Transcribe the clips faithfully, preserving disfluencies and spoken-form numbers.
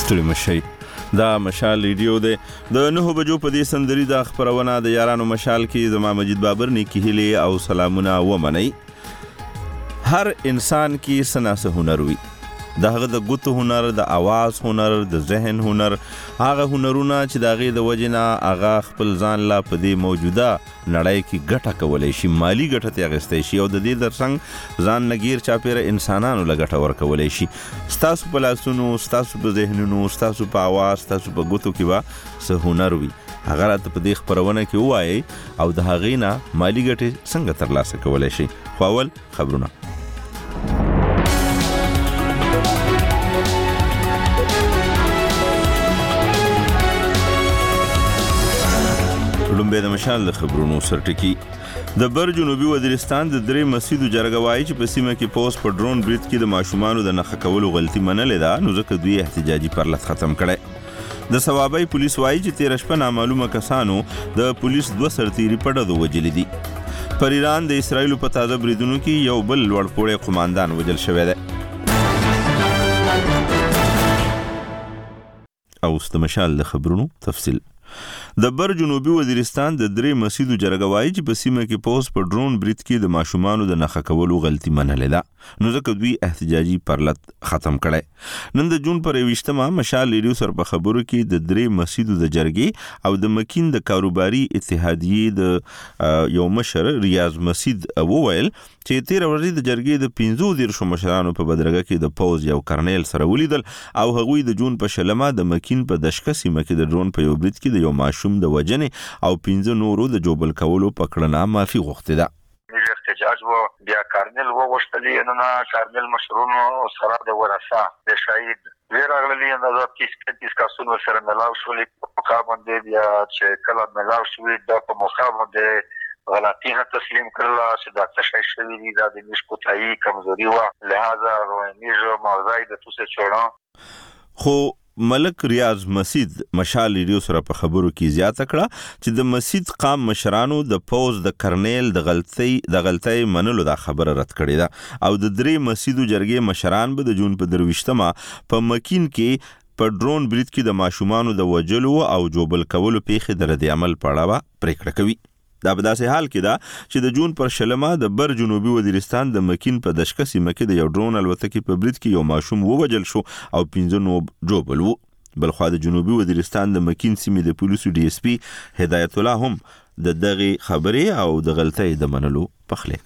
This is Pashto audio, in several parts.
ستړي مشي. دا مشال ریډیو دی. د نهو بجو په دې سندري د خبرونه د یارانو مشال کې زما مجید بابر نیکی هیلې او سلامونه ومنئ. هر انسان کې څه نه څه هنر وي. د هغه د ګوتو هنر، د اواز هنر، د ذهن هنر، هغه هنرونه چې د هغې د وجې نه هغه خپل ځان لا په دې موجوده نړۍ کې ګټه کولی شي، مالي ګټه ترې اخیستی شي او د دې ترڅنګ ځان نه ګیر چاپېره انسانانو له ګټه ورکولی شي. ستاسو په لاسونو، ستاسو په ذهنونو، ستاسو په اواز، ستاسو په ګوتو کې به څه هنر وي. هغه راته په دې خپرونه کې ووایئ او د هغې نه مالي ګټې څنګه ترلاسه کولی شي. خو اول خبرونه. لومبې د مشال د خبرونو سرټکی. د بر جنوبي وزیرستان د درې مسجدو جرګه وایي چې په سیمه کې پوس په ډرون برید کې د ماشومانو د نښه کولو غلطي منلې ده، نو ځکه دوی احتجاجي پرلط ختم کړی. د صوابۍ پولیس وایي چې تېره شپه نامعلومه کسانو د پولیس دوه سرتیري په ډزو وجلي دي. پر ایران د اسرائیلو په تازه بریدونو کې یو بل لوړ پوړی قماندان وژل شوی دی. اوس د مشال د خبرونو تفصیل. د بر جنوبي وزیرستان د درې مسجدو جرګه وایي چې په سیمه کې پوس په ډرون برید کې د ماشومانو د نښه کولو غلطي منلې ده، نو ځکه دوی احتجاجي پرلط ختم کړی. نن د جون پر یوویشتمه مشال ریډیو سره په خبرو کې د درې مسجدو د جرګې او د مکین د کاروباري اتحادیې د یو مشر ریاض مسجد وویل چې تېره ورځ د جرګې د پنځو دېرشو مشرانو په بدرګه کې د پوز یو کرنیل سره ولیدل او هغوی د جون په شلمه د مکین په دشکه سیمه کې د ډرون په یو برید کې د یو ماشوم د وجنې او پنځه نورو د جوبل کولو په کړنه معافي غوښتې ده. احتجاج و بیا کارنل وغوښتلی، نه کارنل مشرونو سره د ورثه د شهید وی راغلي، اندازه تیس پنځه کسونو سره ملاو شولي په موقع باندې. بیا چې کله ملاو شوي دا په موقع باندې غلطي نه تسلیم کړله چې دا څه شی شوي دي، دا د موږ کوتاهي کمزوري وه، لهذا موږ موضوع د توسې چوړه. خو ملک ریاض مسجد مشال ریډیو سره په خبرو کې زیاته کړه چې د مسجد قام مشرانو د پوز د کرنیل د غلطۍ د غلطۍ منلو دا خبره رد کړې ده او د درې مسجدو جرګې مشران به د جون په درویشتمه په مکین کې په ډرون برید کې د ماشومانو د وجلو او جوبل کولو پیښې د رد عمل په اړه پریکړه کوي. دا په داسې حال کې ده چې د جون پر شلمه د بر جنوبي وزیرستان د مکین په دشکه سیمه کې د یو ډرون الوتکې په برید کې یو ماشوم ووجل شو او پنځه نور جوبل وو. بلخوا د جنوبي وزیرستان د مکین سیمې د پولیسو ډي اس پي هدایت الله هم د دغې خبرې او د غلطۍ د منلو پخلی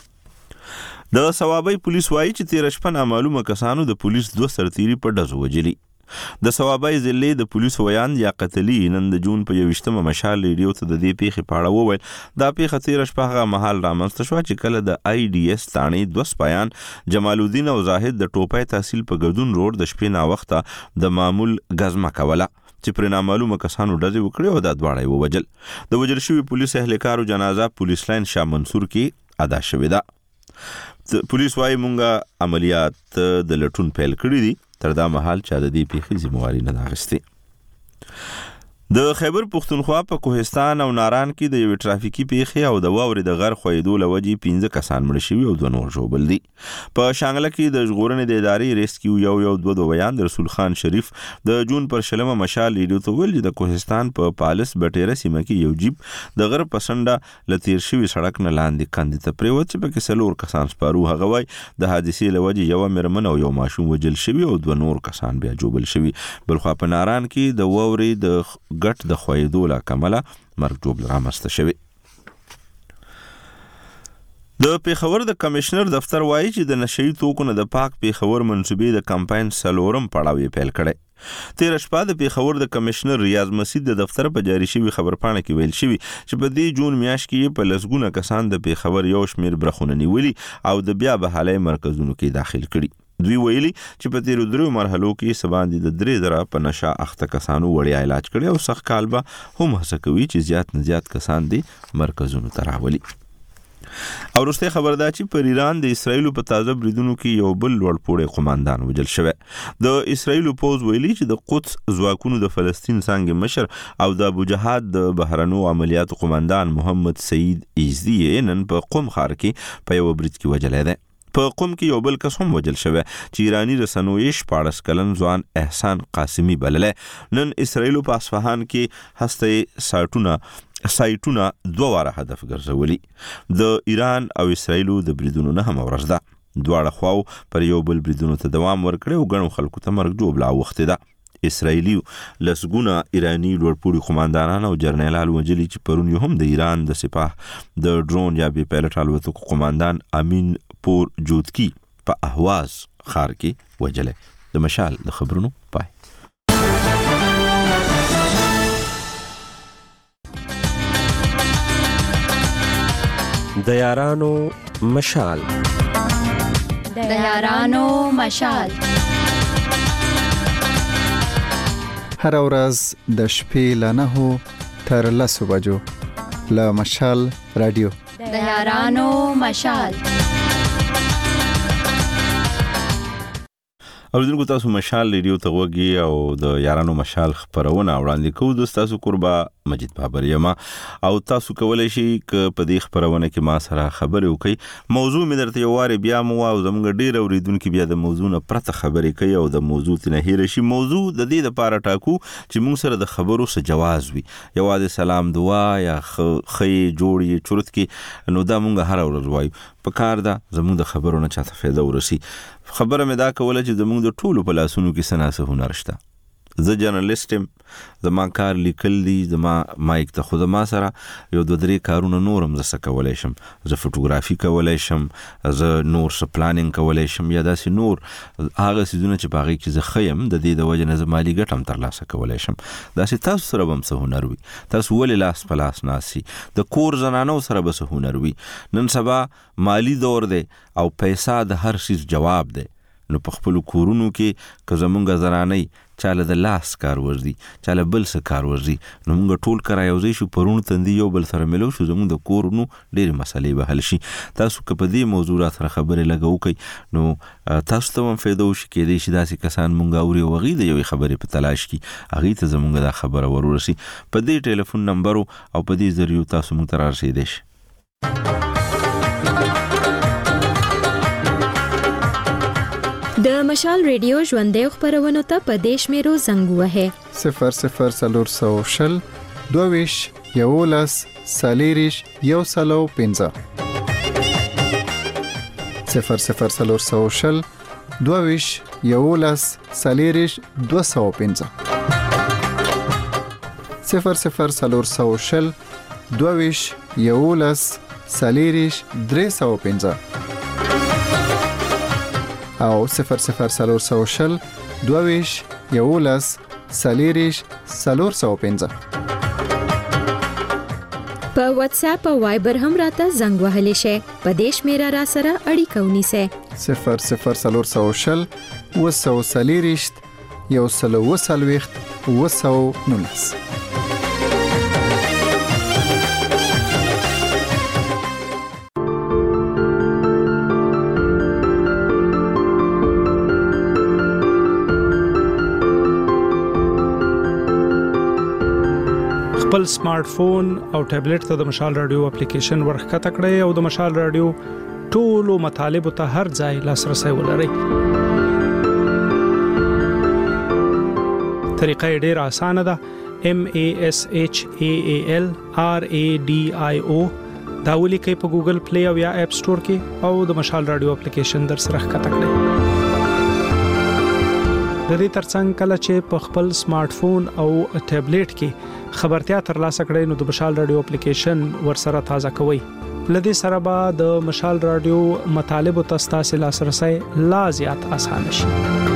کړی. د صوابۍ پولیس وایي چې تېره شپه نامعلومه کسانو د پولیس دوه سرتیري په ډزو وجلي. د صوابۍ ضلعې د پولیسو ویان لیاقت علي نن د جون په یوویشتمه مشال ریډیو ته د دې پیښې په اړه وویل. دا پیښه تېره شپه هغه مهال رامنځته شوه چې کله د آی ډي اس تاڼې دوه سپایان جمال الدین او زاهد د ټوپۍ تحصیل په ګردون روډ د شپې ناوخته د معمول ګزمه کوله چې پرې نامعلومه کسانو ډزې وکړې او دا دواړه یې ووجل. د وژل شوي پولیس اهلکارو جنازه پولیس لاین شاه منصور کې ادا شوې ده. پولیس وایي مونږه عملیات د لټون پیل کړي دي، تر دا مهال چا د دې پیښې ذمواري نه ده اخیستې. د خیبر پښتونخوا په کوهستان او ناران کې د یوې ټرافیکي پیښې او د واورې د غر ښویېدو له وجې پنځه کسان مړه شوي او دوه نور ژوبل دي. په شانګله کې د ژغورنې د ادارې ریسکیو یو یو دوه دوه ویان د رسول خان شریف د جون پر شلمه مشال ریډیو ته ویل چې د کوهستان په پالس بټیره سیمه کې یو جیب د غر په څنډه له تېر شوي سړک نه لاندې کندې ته پرېوت چې پکې څلور کسان سپارو. هغه وایي د حادثې له وجې یوه مېرمن او یو ماشوم وژل شوي او دوه نور کسان بیا جوبل شوي. بلخوا په ناران کې د واورې د ګټ د ښویېدو له کمله مرګ جوبل رامنځته شوی. د پېښور د کمشنر دفتر وایي چې د نشهیي توکو نه د پاک پېښور منصوبې د کمپاین څلورم پړاو یې پیل کړی. تېره شپه د پېښور د کمشنر ریاض مسجد د دفتر په جاري شوي خبرپاڼه کې ویل شوي چې په دې جون میاشت کې یې په لسګونه کسان د پېښور یو شمېر برخونه نیولي او د بیا بحالۍ مرکزونو کې داخل کړي. دوی ویلي چې په تېرو دریو مرحلو کې څه باندې د درې زره په نشه اخته کسانو وړیا علاج کړی او سخت کال به هم هڅه کوي چې زیات نه زیات کسان دې مرکزونو ته راولي. او وروستی خبر دا چې پر ایران د اسرائیلو په تازه بریدونو کې یو بل لوړ پوړی قماندان وژل شوی. د اسرائیلو پوز ویلي چې د قدس ځواکونو د فلسطین څانګې مشر او د ابوجهاد د بهرنو عملیاتو قماندان محمد سعید ایزدي نن په قم ښار کې په یو برید کې وژلی دی. په قم کې یو بل کس هم وجل شوی چې ایرانی رسنوي شپاړس کلن ځوان احسان قاسمی بللې. نن اسرائیل په اصفهان کې هسته سایټونه سایټونه دوه واره هدف ګرځولي. د ایران او اسرائیل د بریدونو نه هم ورځ ده. دواړه خواو پر یو بل بریدونو ته دوام ورکړي او ګڼو خلکو ته مرګ جوړه وخت ده. اسرائیلی لسګونه ایرانی لوړپوړي قوماندانان او جرنیلان وجلي چې پرون یو هم د ایران د سپاه د ډرون یا بي پایلټ الوتکو قوماندان امین پور جودکی په اهواز خار کې وجله. د مشال د خبرونو پای. د یارانو مشال د یارانو مشال هر ورځ د شپې له نهو تر لسو بجو له مشال رادیو د یارانو مشال. اوریدونکو تاسو مشال ریډیو ته وګورئ او د یارانو مشال خبرونه وړاندې کوو. د تاسو قربا مجید بابر یم او تاسو کولای شئ ک په دې خبرونه کې ما سره خبرې وکړئ. موضوع مې درته یو واره بیا مو او زموږ ډیر اوریدونکو بیا د موضوع نه پرته خبرې کوي او د موضوع ته نه هیر شي. موضوع د دې لپاره ټاکو چې موږ سره د خبرو څه جواز وي. یوازې سلام دعا یا خې جوړي چورت کې نو دا موږ هر ورځ وایو. په کار ده زموږ د خبرو نه چاته فایده ورسي. خبره مې دا کوله چې زموږ د ټولو په لاسونو کې سناسه هنر شته. زه جرنالستم، زما کار لیکل دي، زما مایک ته خود ما سره یو دوه درې کارونه نورم زه کولای شم. زه فوټوګرافي کولای شم، زه نور څه پلانینګ کولای شم یا داسې نور هغه څیزونه چې باغې کې زه خیم د دې د وجه نه زه مالي ګټه هم ترلاسه کولای شم. داسې تاسو سره به هم څه هنر وي. تاسو ولې لاس په لاس ناسي؟ د کور زنانو سره به څه هنر وي. نن سبا مالی دور دی او پیسې د هر شي جواب دی. نو په خپل کورونو کې که زمونږ زنانۍ چاله د لاس کار ورزي، چاله بل څه کار ورزي، نو موږ ټول کرا یو ځای شو پرون تندې یو بل سره ملو شو زمونږ د کورونو ډېرې مسلې به حل شي. تاسو که په دې موضوع را سره خبرې لګو کوي نو تاسو ته هم فایده وشي. کېدای شي داسې کسان مونږ اوري او هغوی د یوې خبرې په تلاش کې هغوی ته زمونږ دا خبره ور ورسي. په دې ټلیفون نمبرو او په دې ذریعو تاسو مونږ ته رارسېدی شي. د مشال ریډیو ژوندۍ خبرونه ته په دیش میرو زنګ وهه صفر صفر سلور سو شل دوویش یولس سالیریش یو سلو پنځه صفر صفر سلور سو شل دوویش یولس سالیریش دو سو پنځه صفر صفر سلور سو شل دوویش یولس سالیریش درې سو پنځه او صفر صفر سلور سو شل دوویش یولس سالیریش سلور سو پنځه. په واتس اپ او وایبر هم راته زنګ وهلی شي. په دیش میرا را سره اړیکه ونیسه. صفر صفر سلور سو شل وسو سالیریش یو سلو وسلويخت وسو نونس. خپل سمارټ فون او ټابلیټ ته د مشال رادیو اپلیکیشن ورخکته کړئ او د مشال رادیو ټولو مطالب ته هر ځای لاسرسي ولرئ. طریقه ډېره اسانه ده. M A S H A A L R A D I O دا ولیکئ په ګوګل پلی او یا اپ سٹور کې او د مشال رادیو اپلیکیشن در سره ښکته کړئ. د دې ترڅنګ کله چې په خپل سمارټ فون او ټابلیټ کې خبرتیا ترلاسه کړئ نو د مشال رادیو اپلیکیشن ورسره تازه کوئ. لدې سره به د مشال رادیو مطالب او تاسو لاسرسي لا زیات اسانه شي.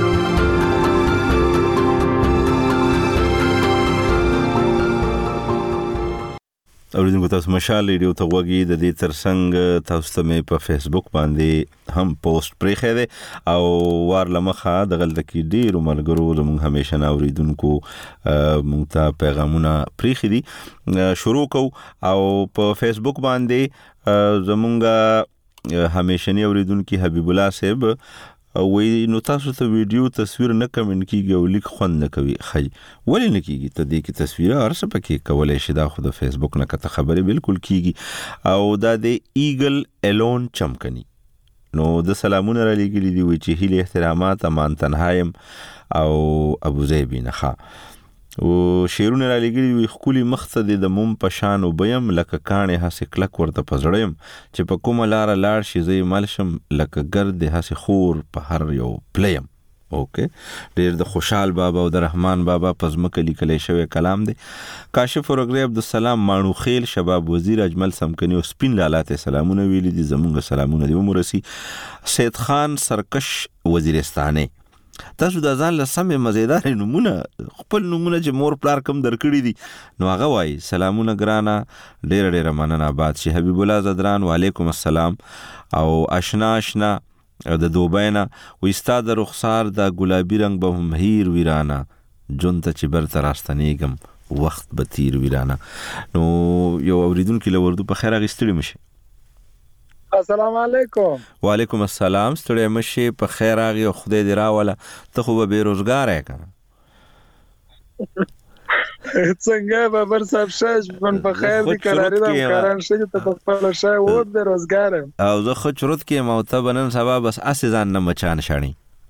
اوریدونکو تاسو مشال ریډیو ته وګورئ. د دې ترڅنګ تاسو ته مې په فیسبوک باندې هم پوسټ پرې خېده او وار لمخه د غلطه کې ډیرو ملګرو زموږ همیشه نه اوریدونکو مونږ ته پیغامونه پرې خېدي شروع کو او په فیسبوک باندې زموږ همیشنی اوریدونکو حبیب الله صاحب وی نو تاسو ته ویډیو تصویر نه کمنټ کیږي او لیک خوند نه کوي. خی ولې نه کیږي؟ ته دې کې تصویر ارسه پکې کولای شي. دا خو د فیسبوک نه کته خبره بالکل کیږي او دا د ایګل الون چمکنی نو د سلامونه را لګلی دی وی چې هیله احترامات امان تنهایم او ابو زیبی نخا او شیرونه را لګلی وی خولي مقصد د موم پشان او بیم لکه کانه هسه کلک ورته پزړم چې په کومه لار لاړ شي زې ملشم لکه ګرد هسه خور په هر یو پلیم. اوکې ډیر د خوشحال بابا او د رحمان بابا پزمک لیکل شوی کلام دی. کاشف ورغری عبدالسلام مانو خیل شباب وزیر اجمل سمکنی او سپین لالاته سلامونه ویل دي زمونږ سلامونه دی ومرسي. سید خان سرکش وزیرستانه تاسو د ځان له سمې مزیدار نمونه خپل نمونه چې مور پلار کم درکړي دي نو هغه وایي سلامونه ګرانه ډېره ډېره مننه آباد شي. حبیب الله زدران وعلیکم السلام او اشنا اشنا د دوبۍ نه وایي ستا د رخسار د ګلابي رنګ به هم هیر ویرانه جون ته چې برته راستنېږم وخت به تیر ویرانه. نو یو اوریدونکي له اردو په خیر اخیستلی مشي. السلام علیکم. وعلیکم السلام. ستړی مشي په خیر راغی او خدای دې راوله. ته خو به بیروزګار یې کنه څنګه بابر صاحب شاش بن په خیر دې قرارې د کاران شي ته په خپل شای و بیروزګار او زه خو چرت کې مو ته بنن سبا بس اسې ځان نه مچان شانی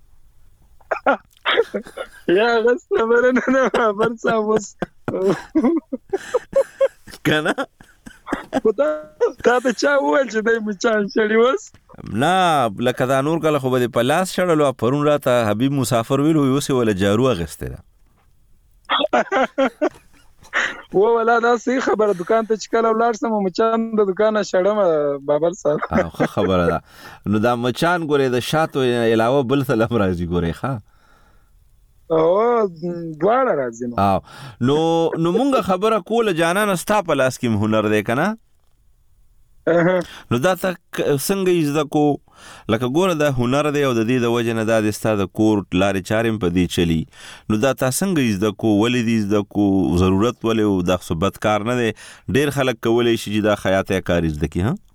یا غسه برنه نه بابر صاحب وس کنه خدا تا ته چا وویل چې دای مچان شړی وس نه لکه دا نور کله خو به په لاس شړلو پرون راته حبیب مسافر ویلو یو څه ولا جارو اغسته و ولا دا صحیح خبره دکان ته چې کله ولاړ سم مچان د دکان شړم بابر صاحب خو خبره ده. نو دا مچان ګوره د شاتو علاوه بل څه لم راځي ګوره ښا او دواړه راځي نو نو نو مونږه خبره کوله جانان ستا په لاس کې هنر دی کنه نو دا ته څنګه یزدا کو لکه ګوره دا هنر دی او د دې د وجه نه دا د ستا د کور لارې چارې په دې چلی نو دا ته څنګه یزدا کو ولې دې یزدا کو ضرورت ولې او د ثبت کار نه دی ډیر خلک کولای شي چې دا خیاطه کار یزدا کی ها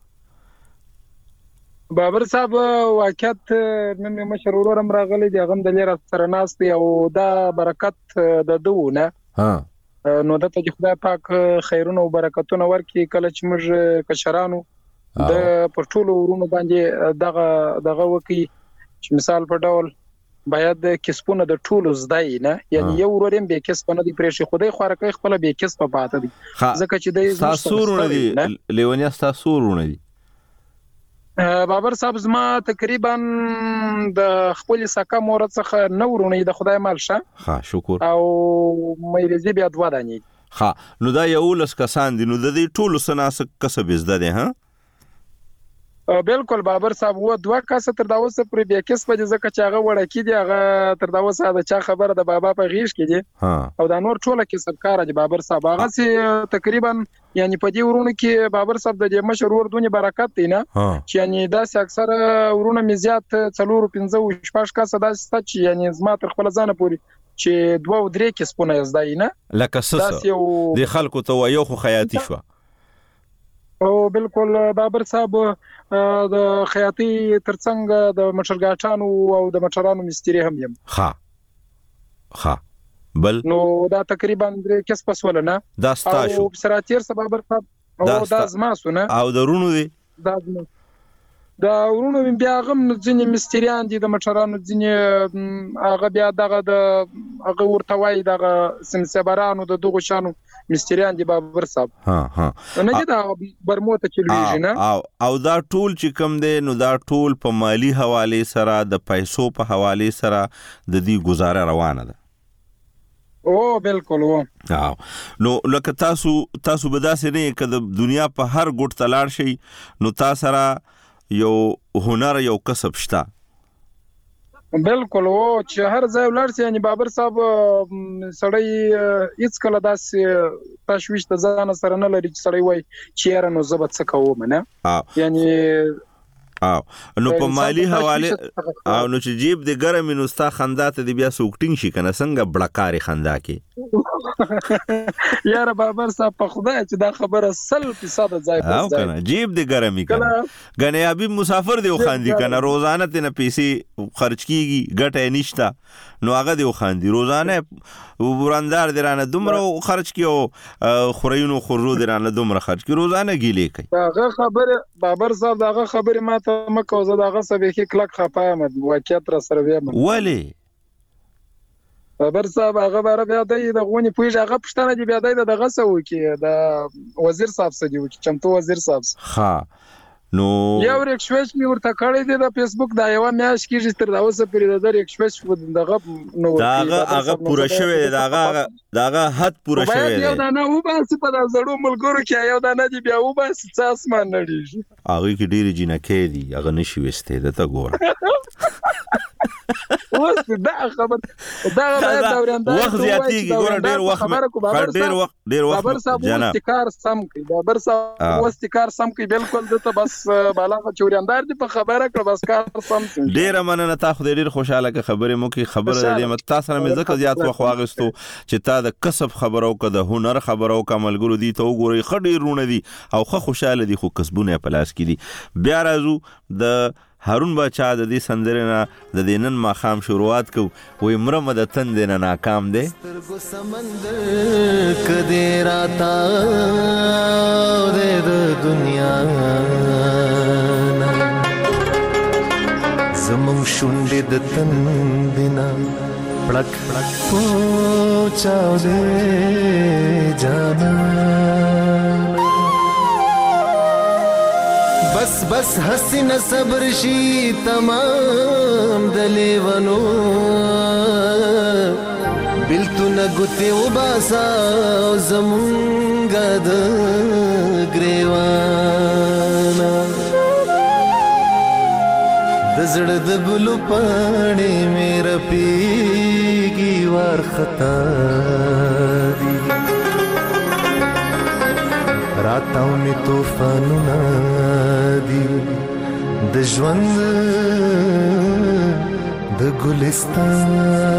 بابر صاحب واقعیت نن مشر ورورم راغلی دی غم د لیر سره ناس دی او دا برکت د دوونه ها نو د ته خدای پاک خیرونه او برکتونه ورکړي کله چې موږ کشرانو د پټولو ورونو باندې دغه دغه وکی چې مثال په ډول باید کسبونه د ټولو زدای نه یعنی یو ورورم به کسبونه دی پرېښي خدای خوارکې خپل به کسب پاته دي ځکه چې د تاسورونه دي لیونیا تاسورونه دي. بابر صاحب زما تقریبا د خپل سکه مور څخه نو ورونه د خدای مال شه ها شکر او مې رزي بیا دوا دانی ها نو دا یو لس کسان دي نو د دې ټولو سناس کسب زده دي ها بالکل بابر صاحب و دوا کاسه تر داوسه پر بیا کس په ځکه چې هغه وړه کې دی هغه تر داوسه د چا خبره د بابا په غیش کې دی او دا نور ټوله کې سبکار دی بابر صاحب هغه سي تقریبا یعنی په دې ورونو کې بابر صاحب د مشر ور دونی برکت دی نه چې یعنی دا اکثر ورونه مزيات څلور پنځه شپږ کاسه دا ست یعنی زما تر خپل ځانه پوری چې دوه او درې کې سپونه زدای نه لکه سسه د خلکو ته یو خو خیاطي شو او بالکل بابر صاحب د خیاطي ترڅنګ د مشرګاټانو او د مشرانو مستری هم یم ها ها بل نو دا تقریبا درې کس پس ولنه دا ستاسو او سراتیر بابر صاحب او دا زما سونه او درونو دي دا دا ورونو بیا غم ځینې مستریان دي د مشرانو ځینې هغه بیا دغه د هغه ورتوي دغه سمسبرانو د دغه شانو مستریان دي بابر صاحب ها ها نه دي دا برموته چلويږي نه او او دا ټول چې کوم دي نو دا ټول په مالی حواله سره د پیسو په حواله سره د دې گزاره روانه ده او بالکل و او نو لکه تاسو تاسو به داسې نه کده دنیا په هر ګټ تلاړ شي نو تاسو سره یو هنر یو کسب شته بالکل او چې هر ځای ولر سي یعنی بابر صاحب سړی هیڅ کله داسې تشويش ته ځان سره نه لري چې سړی وای چیرې نو زبط څه کوم نه یعنی او نو په مالی حواله او نو چې جیب د ګرم نو ستا خندا ته دی بیا سوکټینګ شي کنه څنګه بړکاري خندا کې یاره بابر صاحب په خدای چې دا خبره سل فیصد ځای په او کنه جیب دې ګرمي کنه غنی ابي مسافر دی خاندي کنه روزانه ته پیسې خرج کیږي ګټه نشتا نو هغه دی خاندي روزانه وراندار درانه دومره خرج کیو خورینو خورو درانه دومره خرج کی روزانه ګیلې کوي هغه خبره بابر صاحب داغه خبره ما ته مکو زه داغه سبې کې کلک خپایم واقعیت را سره ویم ولی بابر صاحب هغه بار بیا د غونی پویږه هغه پښتنه دی بیا د دغه سو کې د وزیر صاحب سره دی چې چمتو وزیر صاحب ها نو یو ریکویسټ می ورته کړی دی د فیسبوک دا یو میاش کېږي تر دا اوسه پرې د ریکویسټ دغه نو داغه هغه پوره شوی داغه داغه حد پوره شوی دی یو دا نه و بس په دا زړو ملګرو کې یو دا نه دی بیا و بس څه اسمان نړیږي هغه کې ډېری جنکې دي هغه نشي وسته د تا ګور اوس دا خبر دا غواړم دا وراندا وخت زیاتیږي ګور ډېر وخت ډېر وخت ډېر وخت بابر صاحب واستکار سم کوي بابر صاحب واستکار سم کوي بالکل دته بس بالاغه چوریاندار دی په خبره کړ بس کار سم ډېر مننه تا خو ډېر خوشاله که خبره مو کې خبره دې مت تاسو نه مې زکه زیات وخت واغستو چې تا د کسب خبرو که د هنر خبرو کملګرو دي ته وګوري خډې رونه دي او خو خوشاله دي خو کسبونه پلاس کې دي بیا راځو د هارون بچا د دې سندره نه د دینن ما خام شروعات کو وې مرمه د تن دینه ناکام دی سترګو سمندر کدی راتا د دنیا زمون شونډې د تن دینا پړک پړک پوچاو دې جانا بس بس حسین صبر شي تمام دلیونو بلتو نګوتې وباسا زمونږ د ګریوانا د زړه د ګلو پاڼې مې رپېږي وارخطا دي راتاو می توفانونه دي د ژوند د ګلستان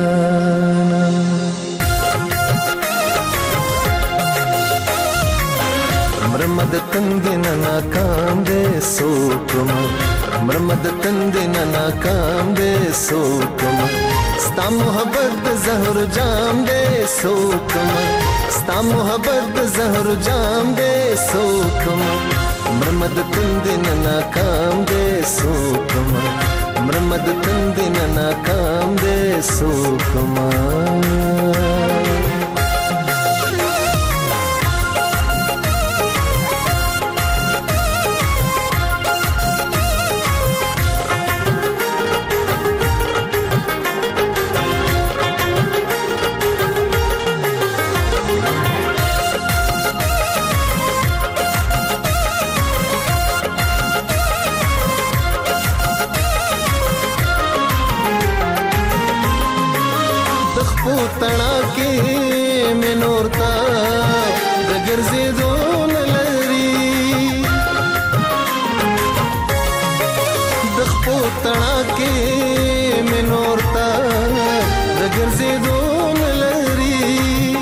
مرمد تند نه ناکام دې سوکم مرمد تند نه ناکام دې سوکم ستا محبت د زهر جام دې سوکم ستا محبت د زهر جام دې سوکم مرمد تند نه ناکام دې سوکم مرمد تند نه ناکام دې سوکم تنا کې منورتا د ګرځېدو نه لري د خپو تنا کې منورتا د ګرځېدو نه لري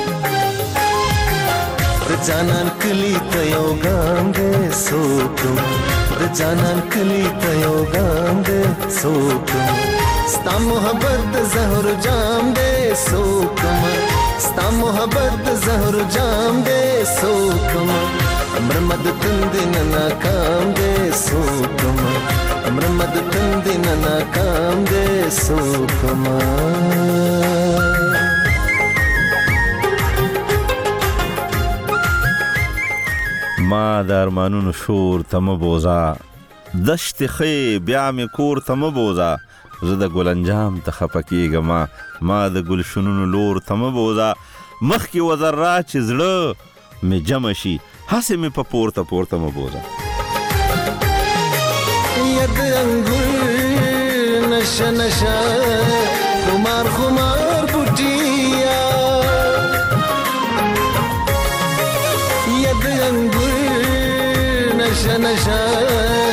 د جانان کلی ته یو ګام دې سوکم د جانان کلی ته یو ګام دې سوکم ستا محبت د زهر جام دې سوکم ستا محبت د زهر جام دې سوکم مرمد تند نه ناکام دې سوکم مرمد تند نه ناکام دې سوکم ما د ارمانونو شور تم بوزا دشت خې بیا مې کور تم بوزا زه د ګلنجام ته خپکیږم ما د ګلشنونو لور ته مه بوزه مخکې وزرا چې زړه مې جمع شي هسې مې په پورته پورته مه بوزه ید انګور نشه نشه خمار خمار بوټیا ید انګور نشه نشه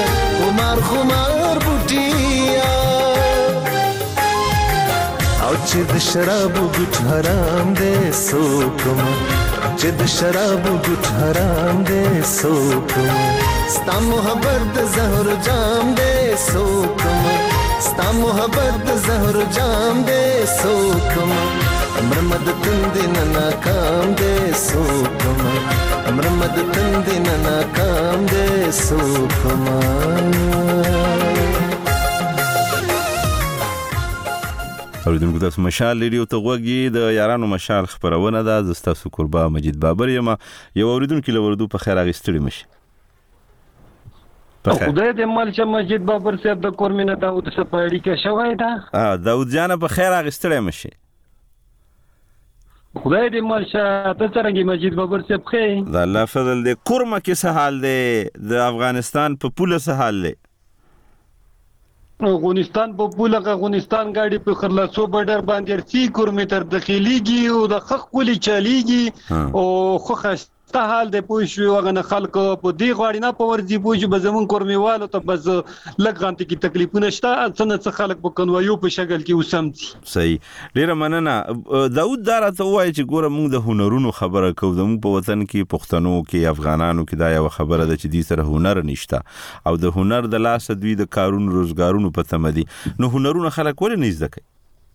خمار خمار بوټیا چې د شرابو ګټ حرام دی سوکم چې د شرابو ګټ حرام دی سوکم ستا محبت د زهر جام دی سوکم ستا محبت د زهر جام دی سوکم مرمد تند نه ناکام دی سوکم مرمد تند نه ناکام دی سوکم اوریدونکو تاسو مشال ریډیو ته غوږی د یارانو مشال خبرونه ده د تاسو قربا مجید بابر یم یو اوریدونکو لوردو په خیر اغستړي مشي په خدای دې مال چې مجید بابر صاحب د کورمینه داود سپاړی کې شوی دا ا داود جان په خیر اغستړي مشي خدای دې مال چې ته څنګه مجید بابر صاحب خې د الله فضل دې کورمه کې څه حال دی د افغانستان په پوله څه حال دی افغانستان په پوله افغانستان گاڑی په خرلاسو بډر باندې سی کیلومتر دخیلیږي او د خخ کولی چلیږي او خو خسته حال د پوښ وغنه خلک په دی غاړي نه په ورځي پوښ به زمون کورمیوالو ته بس لګانته کی تکلیفونه شته څنګه خلک په کنوایو په شکل کې وسمتي صحیح ډیره مننه داود دارا ته وایي چې ګوره موږ د هنرونو خبره کوو د موږ په وطن کې پښتنو کې افغانانو کې دا یو خبره ده چې دې سره هنر نشته او د هنر د لاس دوی د کارونو روزګارونو په تمدي نو هنرونه خلک ولې نه زده کوي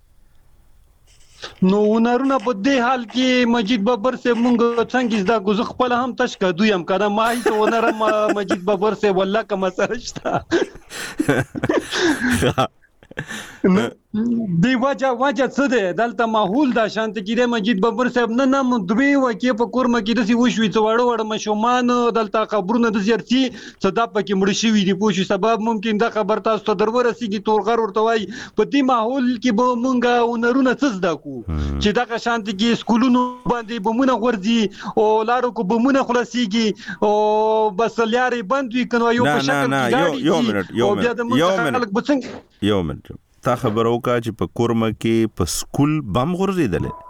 نو هنرونه په دې حال کې مجید بابر سے مونږ څنګه زده کوو خپل هم تشکا دوی هم کړه ما هیڅ هنر مجید بابر سے والله کوم سره شته دی وجه وجه څه ده دلته ماحول دا شانت کې د مجید بابر صاحب نه نام دوی وکي په کورمه کې د سی وشوي څو وړ وړ مشومان دلته خبرونه د زیرتي صدا پکې مړ شي دی پوښي سبب ممکن دا خبر تاسو ته درور رسیږي تورغر ورته وای په دې ماحول کې به مونږه ونرونه څه زده کو چې دا شانت کې سکولونو باندې بمونه غورځي او لارو کو بمونه خلاصيږي او بس لارې بند وي کنه یو په شکل کې یو منټ یو منټ یو منټ یو منټ تا خبرو کا چې په کورمه کې په سکول بم غورځیدل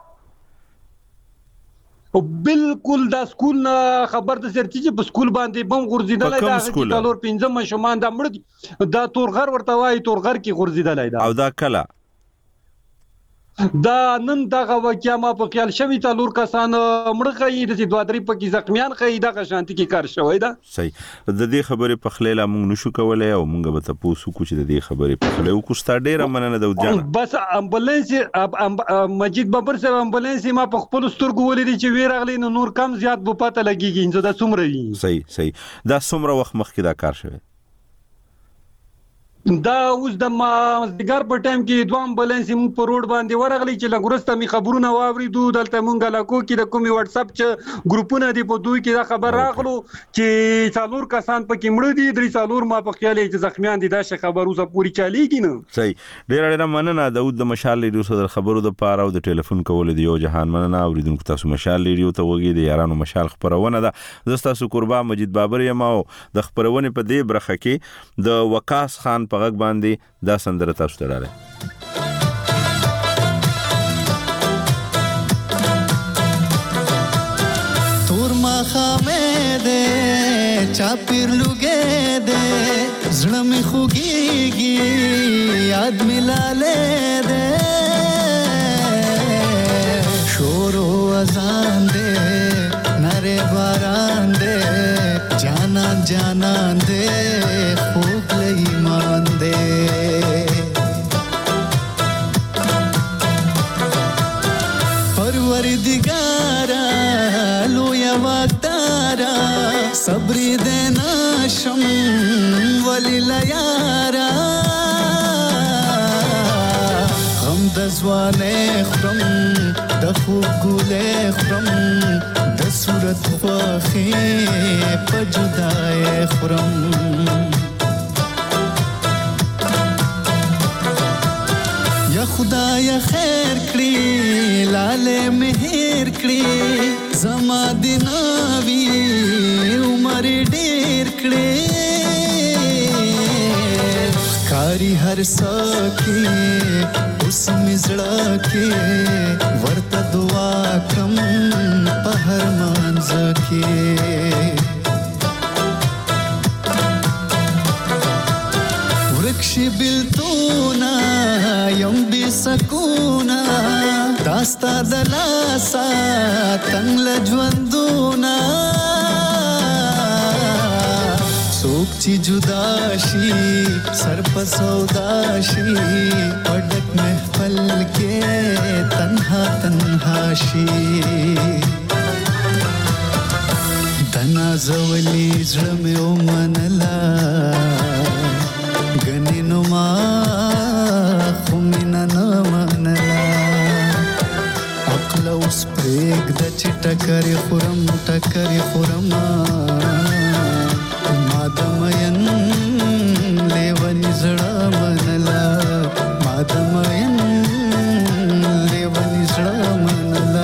او بالکل دا سکول خبر د سرتی چې په سکول باندې بم غورځیدل دا چې تلور پنځم شومان دا مړ دا تورغر ورته وای تورغر کې غورځیدل دا او دا کله دا نن دغه واقعیا ما په خیال شوی تلور کسان مړغی د دوه درې پکې زخمیان خې دغه شانتي کې کار شوی دا صحیح د دې خبرې په خلیلا موږ نشو کولای او موږ به تاسو کو چې د دې خبرې په خلیو کوستا ډیره مننه د وجان بس امبولانس مجید بابر صاحب امبولانس ما په خپل سترګو ولیدي چې ویر اغلی نور کم زیات بو پته لګیږي چې دا څومره وي صحیح صحیح دا څومره وخت مخکې دا کار شوی دا اوس د مازدیګر په ټایم کې دوه امبولانس مو په روډ باندې ورغلی چې لګورسته می خبرونه واوریدو دلته مونږه لاکو کې د کومي واتس اپ چې ګروپونه دی په دوی کې دا خبر راغلو چې څلور کسان پکې مړ دي درې څلور ما په خیال چې زخمیان دي دا خبر اوسه پوری چاليږي نه صحیح ډیر ډیر مننه داود د مشال ریډیو سره خبرو د پاره او د ټلیفون کول دی یو جهان مننه اوریدونکو تاسو مشال ریډیو ته وګورئ د یارانو مشال خبرونه ده زستا سو قربا مجید بابر یم او د خبرونه په دې برخه کې د وقاص خان په غږ باندې دا سندره تاسو ته راغله تور ما خامه ده چاپیر لوګه ده زړه می خوږیږي یاد ملاله ده شور او اذان ده نره باران ده جانان جانان ده خوب ایمان ده پروردگارا لویا وقتارا صبری دینا شم ولی لیارا غم دزوانه خرم دخوب گوله خرم دسورت فاخی پجدائے خرم یا خدای خیر کړی لاله مهر کړی زما دیناوی عمر ډیر کړی کاری هر ساکی اوس مزړه کې ورته دعا کم په هر مانځ کې ورکشي بلتونا یم بی سکونا داستا دلاسا تنگ لجوندونا سوک چی جدا شي سر په سودا شي پډک محفل کې تنها تنها شي دنا زولي زړه مې ومنلا غني نو ما خو مې نه منلا عقل اوس پرېږ د چې ټکرې خورم ټکرې خورم مادمین لیونی زړه منلا مادمین لیونی زړه منلا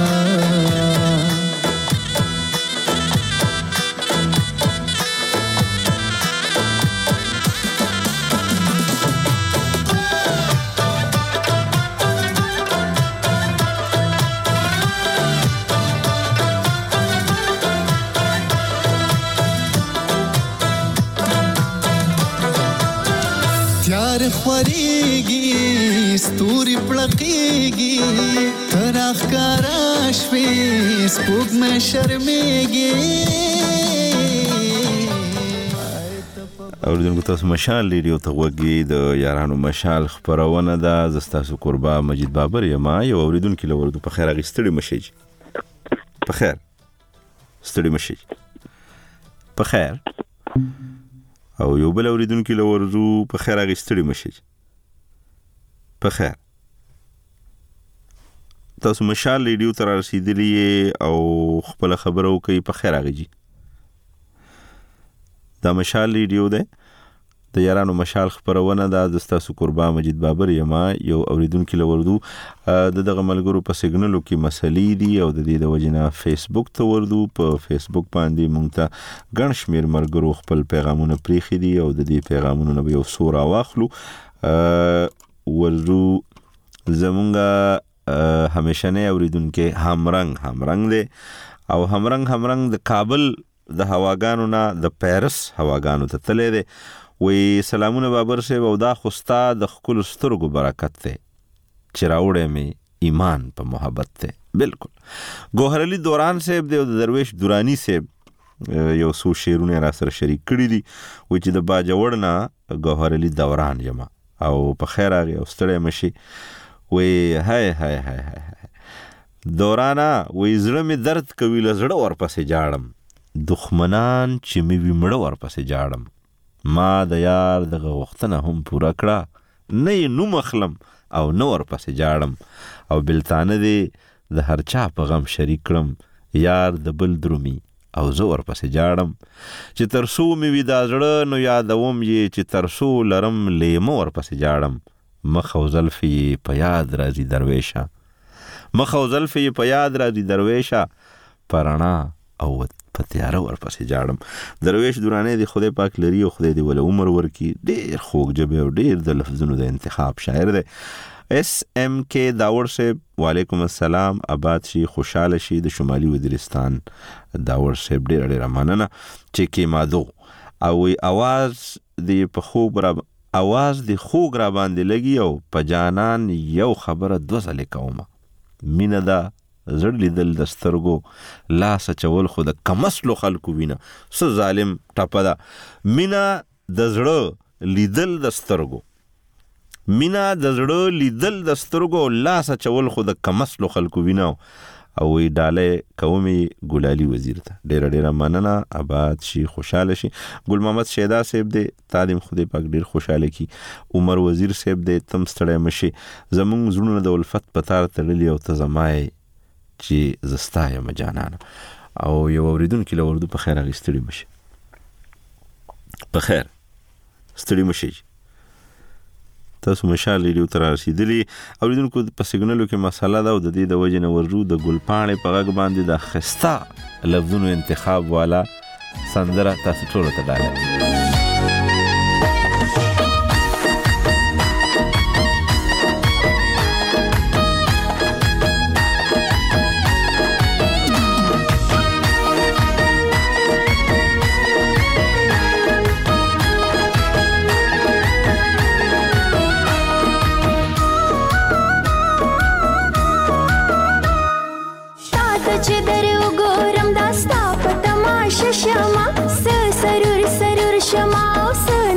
خوريږي ستوري پړقيږي تر اخکارا شوي سپوږ مې شرمېږي. اوریدونکو تاسو مشال ریډیو ته وګورئ د یارانو مشال خبرونه ده. زستاسو قربا مجید بابر یم. یو اوریدونکو لورد په خیر اغستړي مشج په خیر ستړي مشج په خیر او یو بل اوریدونکو لورزو په خیر اغستړي مشج په خیر. تاسو مشال ریډیو تر رسیدلی او خپل خبرو کوي په خیر اغجی. دا مشال ریډیو ده د یارانو مشال خبرونه ده. د تاسو قربا مجید بابر یم. یو اوریدونکو لوردو د دغه ملګرو په سیګنالو کې مسلې دي او د دې د وجنه فیسبوک ته وردو. په فیسبوک باندې مونږ ته ګڼ شمیر ملګرو خپل پیغامونه پریخي دي او د دې پیغامونو نه یو سور واخلو. ورزو زمونږه همیشنه اوریدونکو همرنګ همرنګ دی او همرنګ همرنګ د کابل د هواګانو نه د پیرس هواګانو ته تللی دی. وی سلامونه بابر صاحب او دا خوستا د خپل سترګو برکت دی چې راوړې مې ایمان په محبت دی. بالکل ګوهر علي دوران صاحب دی او د درویش دورانی صاحب یو څو شعرونه را سره شریک کړي دي. و چې د باجوړ نه ګوهر علي دوران یم او په خیر راغی او ستړی مشي. وی هاي هاي هاي هاي دورانا وی زړه مې درد کوي له زړه ورپسې جاړم دښمنان چې مې وي مړه ورپسې جاړم. ما د یار دغه وختونه هم پوره کړه نه یې نوم اخلم او نه ورپسې جاړم او بلتانه دې د هر چا په غم شریک کړم یار د بل درومي او زه ورپسې جاړم. چې تر څو مې وي دا زړه نو یادوم یې چې تر څو لرم لیمه ورپسې جاړم. مخ او زلفې په یاد راځي درویشه مخ او زلفې په یاد راځي درویشه پرانا او په تیاره ورپسې جاړم. درویش دورانه دی خدای پاک لري او خدای دی ول عمر ورکی. ډیر خوږ جبه او ډیر د لفظونو د انتخاب شاعر دی. اس ام کے داور صاحب وعلیکم السلام. آباد شي خوشاله شي د شمالي وزیرستان داور صاحب ډیر ډیر مننه چې کې مادو او आवाज دی په خوب را आवाज دی خوږ را باندې لګي او په جانان یو خبره دوزل کوم مینه دا زړه لیدل د سترګو لاس چول خو د کمسلو خلکو وینه څه ظالم ټاپه ده. مینا د زړه لیدل د سترګو مینا د زړه لیدل د سترګو لاس چول خو د کمسلو خلکو وینه او وی ډاله قومي ګلالي وزیر ته ډیر ډیر مننه. آباد شي خوشاله شي. ګل محمد شیدا صاحب دې تعلیم خدای پاک ډیر خوشاله کی. عمر وزیر صاحب دې تم ستړی مشي. زمونږ زړونه د الفت پتار تړلی او ته زمای چې زستا یم جانان. او یو اوریدونکو لوردو په خیر اغستړي مشي په خیر ستړي مشي. تاسو مشال ریډیو تر رسیدلی اوریدونکو په سیګنالو کې مساله ده او د دې د وجې نه ورجو د ګلپاڼې په غږ باندې د خستا لفظونو انتخاب والا سندره تاسو ټول ته ډالۍ.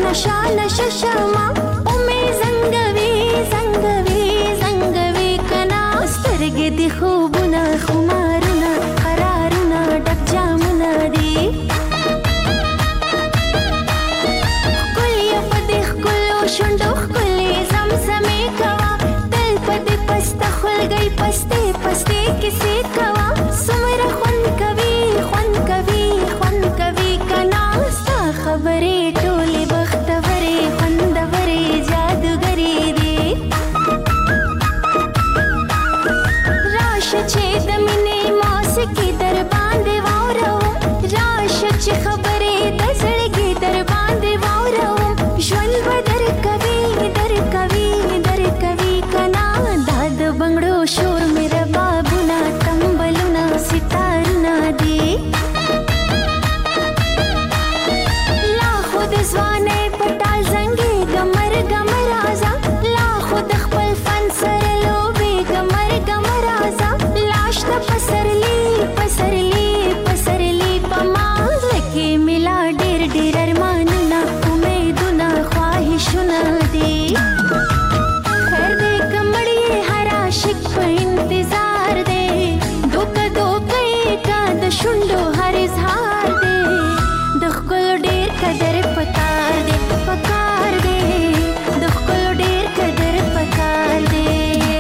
نشا نشا شما اومه زنګوي زنګوي زنګوي کنا سترګې د خوبونه خمارونه قرارونه ډک جامونه دي کلیه په دې ښکلو شونډو ښکلې زمزمې کوه تل په دې پسته خولګۍ پستې پستې کیسې کوه څومره خوند کوي خوند کوي خوند کوي کنا ستا خبرې ټولې بختورې خوندورې جادوګرې دي راشه چې د مینې موسیقي در باندې واورم راشه چې خبرې د زړګي در باندې واورم ژوند به درکوي درکوي درکوي کنا دا د بنګړو شور مې ربابونه تمبلونه ستارونه دي لا خود ځوانۍ پټال زنګې ګمر ګمر رازه لا خود خپل فن سره لوبې ګمر ګمر رازه لاش ته پسرلی پسرلی پسرلی پما لکه ملا ډېر ډېر ارمانونه امیدونه خواهشونه دي خیر دې کمړې هر عاشق په انتظار دی دوکه دوکه یې کا د شونډو هر اظهار دی د ښکلو ډېر قدر پکار دی پکار دی د ښکلو ډېر قدر پکار دی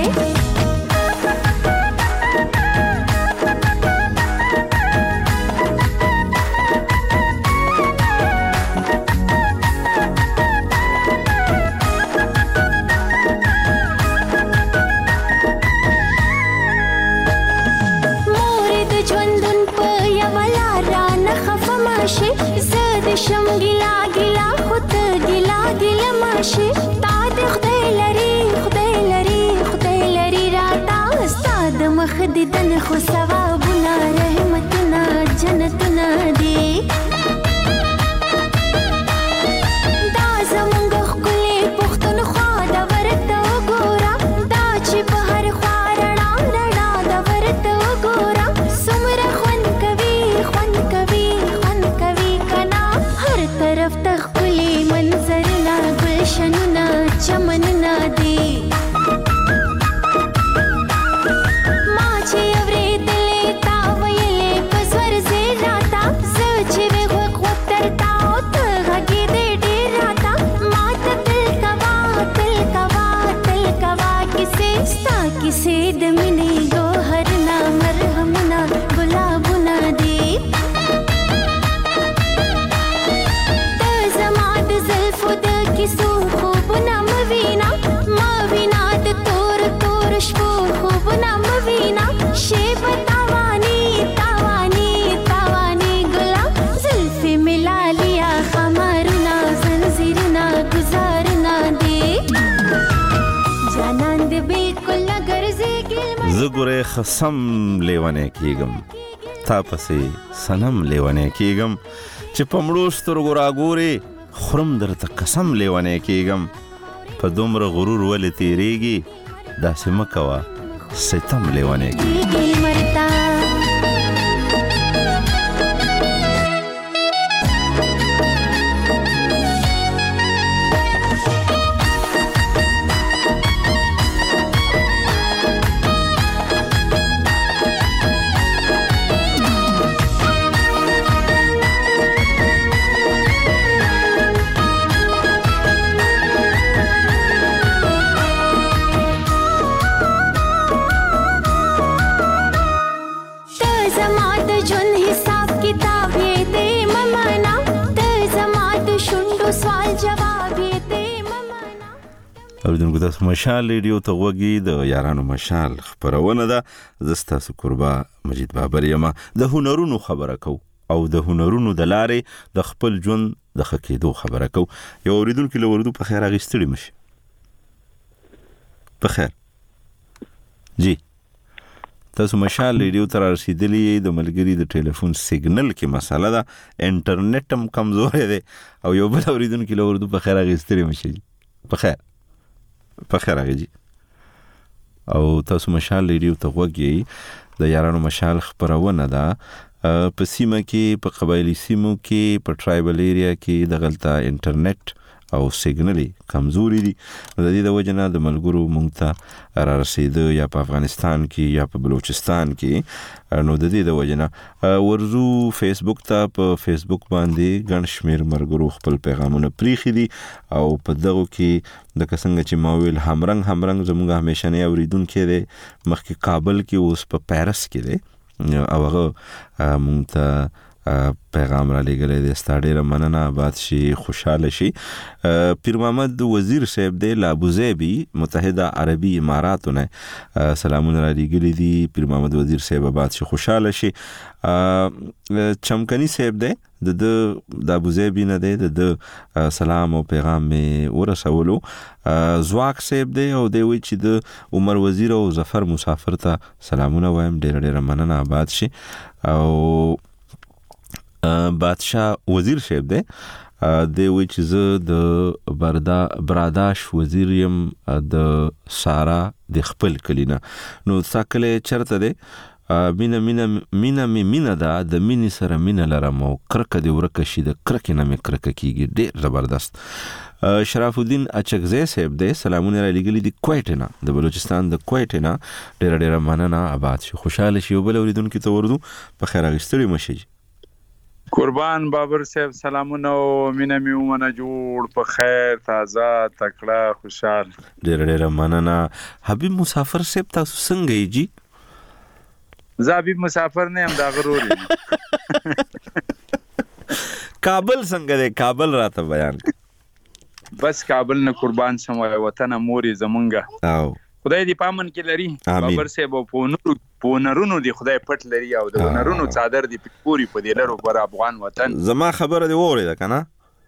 مورې د ژوندون په یوه لار رانه خفه مه شې زه د شم ګیلا ګیلا خو ته ګیلا ګیله مه شې تا د خدای لري خدای لري خدای لري راته ستا د مخ دیدن خو ثوابونه رحمتونه جنتونه دي دا زمونږ ښکلې پښتونخوا ده ورته وګوره دا چې په هر خوا رڼا رڼا ده ورته وګوره څومره خوند کوي خوند کوي خوند کوي کنا هر طرف ته ښکلي منظرونه ګلشنونه چمنونه دي ما چې اورېدلې تا ویلې په زور زیر راته زه چې وې غوږ غوږ درته او ته غږېدې ډېر راته ما ته تل کوه تل کوه تل کوه کیسې ستا کیسې د مینې ګوهرونه مرهمونه ګلابونه دي ته زما د زلفو د کیسو خوبونه مه وینا مه وینا د تور تور شپو خوبونه مه وینا شیبه تاواني تاواني تاواني ګلا زلفې مې لالیا خمارونه زنځیرونه ګزارونه دي جانان دې بالکل نه ګرځېږي زه ګورې خصم لیونی کېږم تا پسې صنم لیونی کېږم چې په مړو سترګو راګورې خورم درته قسم لیونی کېږم په دومره غرور ولې تېرېږي داسې مه کوه ستم لیونی کېږي مرتا اوریدونکو تاسو مشال ریډیو ته وګورئ د یارانو مشال خبرونه ده زه ستاسو قربا مجید بابر یم د هنرونو خبره کو او د هنرونو د لارې د خپل ژوند د ښه کېدو خبره کو یو اوریدونکو له وردو په خیر اغوستلی مشي په خیر جی تاسو مشال ریډیو ته رسیدلی د ملګری د ټلیفون سیګنل کې مساله ده انټرنیټ هم کمزور دی او یو بل اوریدونکو له وردو په خیر اغوستلی مشي په خیر په خیر هغه جی او تاسو مشال ریډیو ته وګورئ د یارانو مشال خبرونه ده په سیمه کې په قبایلی سیمو کې په ټرایبل ایریا کې د غلطه انټرنیټ او سیګنل کمزوري دي. د دې د وجنه د ملګرو مونږ ته را رسیدو یا په افغانستان کې یا په بلوچستان کې، نو د دې د وجنه ورزو فیسبوک ته په فیسبوک باندې ګڼ شمیر ملګرو خپل پیغامونه پریخي دي او په دغه کې د څنګه چې ما ویل همرنګ همرنګ زموږ همیشنی اوریدونکو دی مخکې کابل کې اوس په پیرس کې دی او هغه مونږ ته پیغام را لګلې د ستاډېره مننه آباد شي خوشاله شي. پیر محمد وزیر صاحب د ابوظبي متحده عربي اماراتو نه سلامونه را لګلې دي. پیر محمد وزیر صاحب آباد شي خوشاله شي. چمکني صاحب د د ابوظبي نه د سلام او پیغام می ورسولو. زواک صاحب دی او دی وی چې د عمر وزیر او ظفر مسافر ته سلامونه وایم، ډېر ډېر مننه آباد شي. او بادشاہ وزیر صاحب دی دی وی چې زه د بردا براداش وزیر يم د سارا د خپل کلینا. نو ساکله چرته دی مینا مینا مینا می مینا دا د مینی سره مینا لرم او کرک دی ورکه شي د کرک نه می کرک کیږي، ډیر زبردست. شرف الدین اچکزی صاحب دی سلامونه را لګلی دی کویټ نه، د بلوچستان د کویټ نه، ډیر ډیر مننه آباد شي خوشاله شي. وبل اوریدونکو ته وردو په خیر غستړي مشي. قربان بابر صاحب سلامونه او مینه می ومنه جوړ په خیر تازه تکړه خوشحال. ډېر ډېر مننه. حبیب مسافر صاحب تاسو څنګه یې جی؟ زه حبیب مسافر نه یم، دا غرور یم. کابل څنګه دی؟ کابل راته بیان کړه. بس کابل نه قربان شم، وطن موري زمونږه او خدای دې پامن کې لري. بابر صاحب په نورو په نرونو دی خدای پټ لري او د نرونو صادر دی پوري په دې لرو پر افغان وطن. زما خبره دی وره ده کنه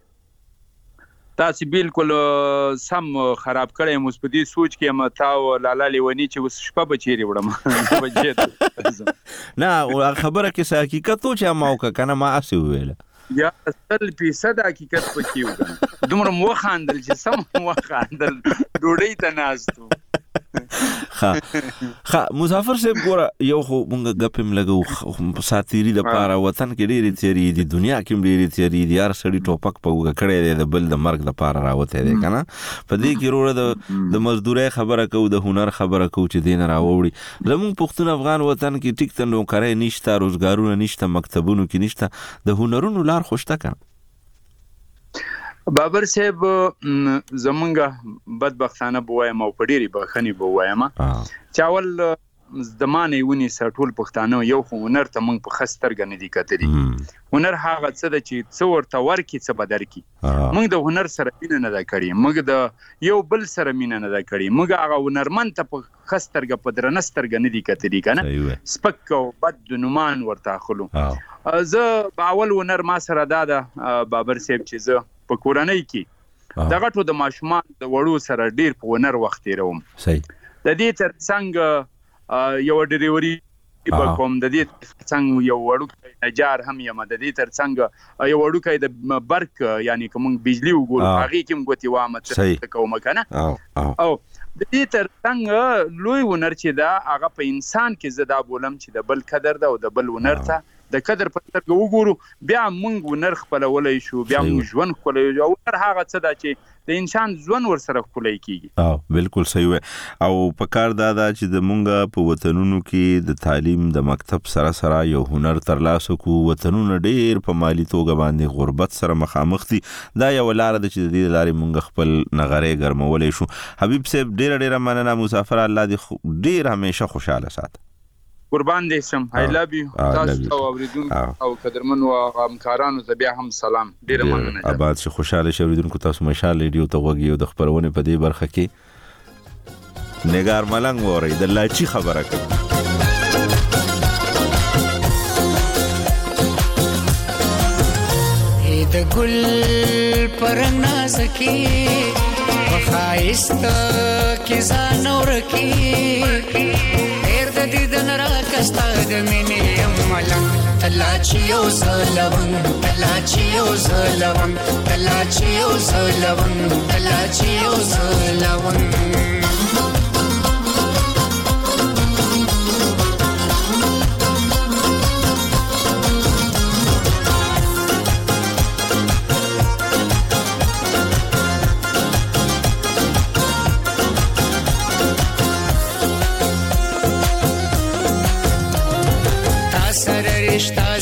تاسو بالکل سم خراب کړی مو په دې سوچ کې متاو لالا لیونی چې وس شپه بچیری وړم بجې نه خبره کې حقیقت تو چې ما وک کنه ما اسی ویل یا اصل فیصد حقیقت پکې وګن دومره مو خاندل چې سم مو خاندل ډوډۍ ته ناستو. ها ها مسافر صاحب ګوره یو خو مونږ غپم لګو ساتيري د پاره وطن کې ډېری تیری دي، دنیا کې ډېری تیری دي، هر سړی ټوپک په وګ کړي دی د بل د مرګ د پاره راوته دی کنه. په دې کې وروره د د مزدوري خبره کو د هنر خبره کو چې دین راوړي. زموږ پښتون افغان وطن کې ټیک ته نوکرای نشته، روزګارونه نشته، مکتبونو کې نشته، د هنرونو لار خوشته کنه. بابر صاحب زمونږه بدبختانه بوایم او په ډېری بخنی بوایم چاول زمانه ونی سټول پښتانه یو خو هنر ته مونږ په خستر غنې دي کتري. هنر هغه څه د چې څو ورته ورکی څه بدر کی مونږ د هنر سره مینه نه دا کړی، مونږ د یو بل سره مینه نه دا کړی، مونږ هغه هنرمن ته په خسترګه په درنستر غنې دي کتري کنه سپک او بد نومان ورته خلو. زه اول هنر ما سره دا د بابر صاحب چې زه په کورنۍ کې د غټو د ماشومان د وړو سره ډیر په هنر وخت تیروم. صحیح. د دې تر څنګ یو ډریوري په کوم د دې څنګه یو وړو نجار هم یم، د دې تر څنګ یو وړو کې د برق یعنی کوم بجلی وګور هغه کوم غوتی وامه څه کوم کنه او د دې تر څنګ لوی هنر چې دا هغه په انسان کې زدا بولم چې د بل قدر ده او د بل هنر ته د قدر په سترګه وګورو، بیا مونږ هنر خپلولای شو، بیا مونږ ژوند خپلوي او هر هغه څه ده چې د انسان ژوند ور سره خپلای کیږي. او بالکل صحیح او په کار دا ده چې د مونږه په وطنونو کې د تعلیم د مکتب سره سره یو هنر ترلاسه کو، وطنونه ډیر په مالی توګه باندې غربت سره مخامخ دي. دا یو لار ده چې د دې لارې مونږ خپل نغړې ګرمولې شو. حبیب صاحب ډیر ډیر مننه مسافر، الله دې ډیر همیشه خوشاله سات. قربان دې شم. I love you. تاسو ته اوریدونکو او قدرمن او همکارانو ته بیا هم سلام. ډیر مننه. آباد شي خوشاله شي اوریدونکو تاسو مشال ریډیو ته وګورئ د خبرونه په دې برخه کې نگار ملنګ وری د لاچی خبره کوي. د ګل پرنګ نازکی وخایست کی زانور کی دیدن را کستا د مینې ملنګ تلاچیو زلون تلاچیو زلون تلاچیو زلون تلاچیو زلون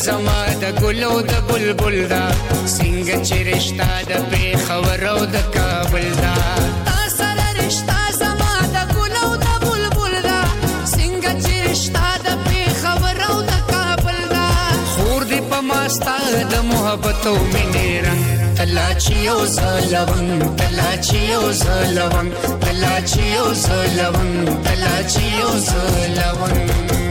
زما د ګلو د بلبل دا څنګه چې رشتہ د پیښور او د کابل دا تا سره رشتہ زما د ګلو د بلبل دا څنګه چې رشتہ د پیښور او د کابل دا خور دې په ماستا د محبت او مینې رنگ تلاچیو زلون تلاچیو زلون تلاچیو زلون تلاچیو زلون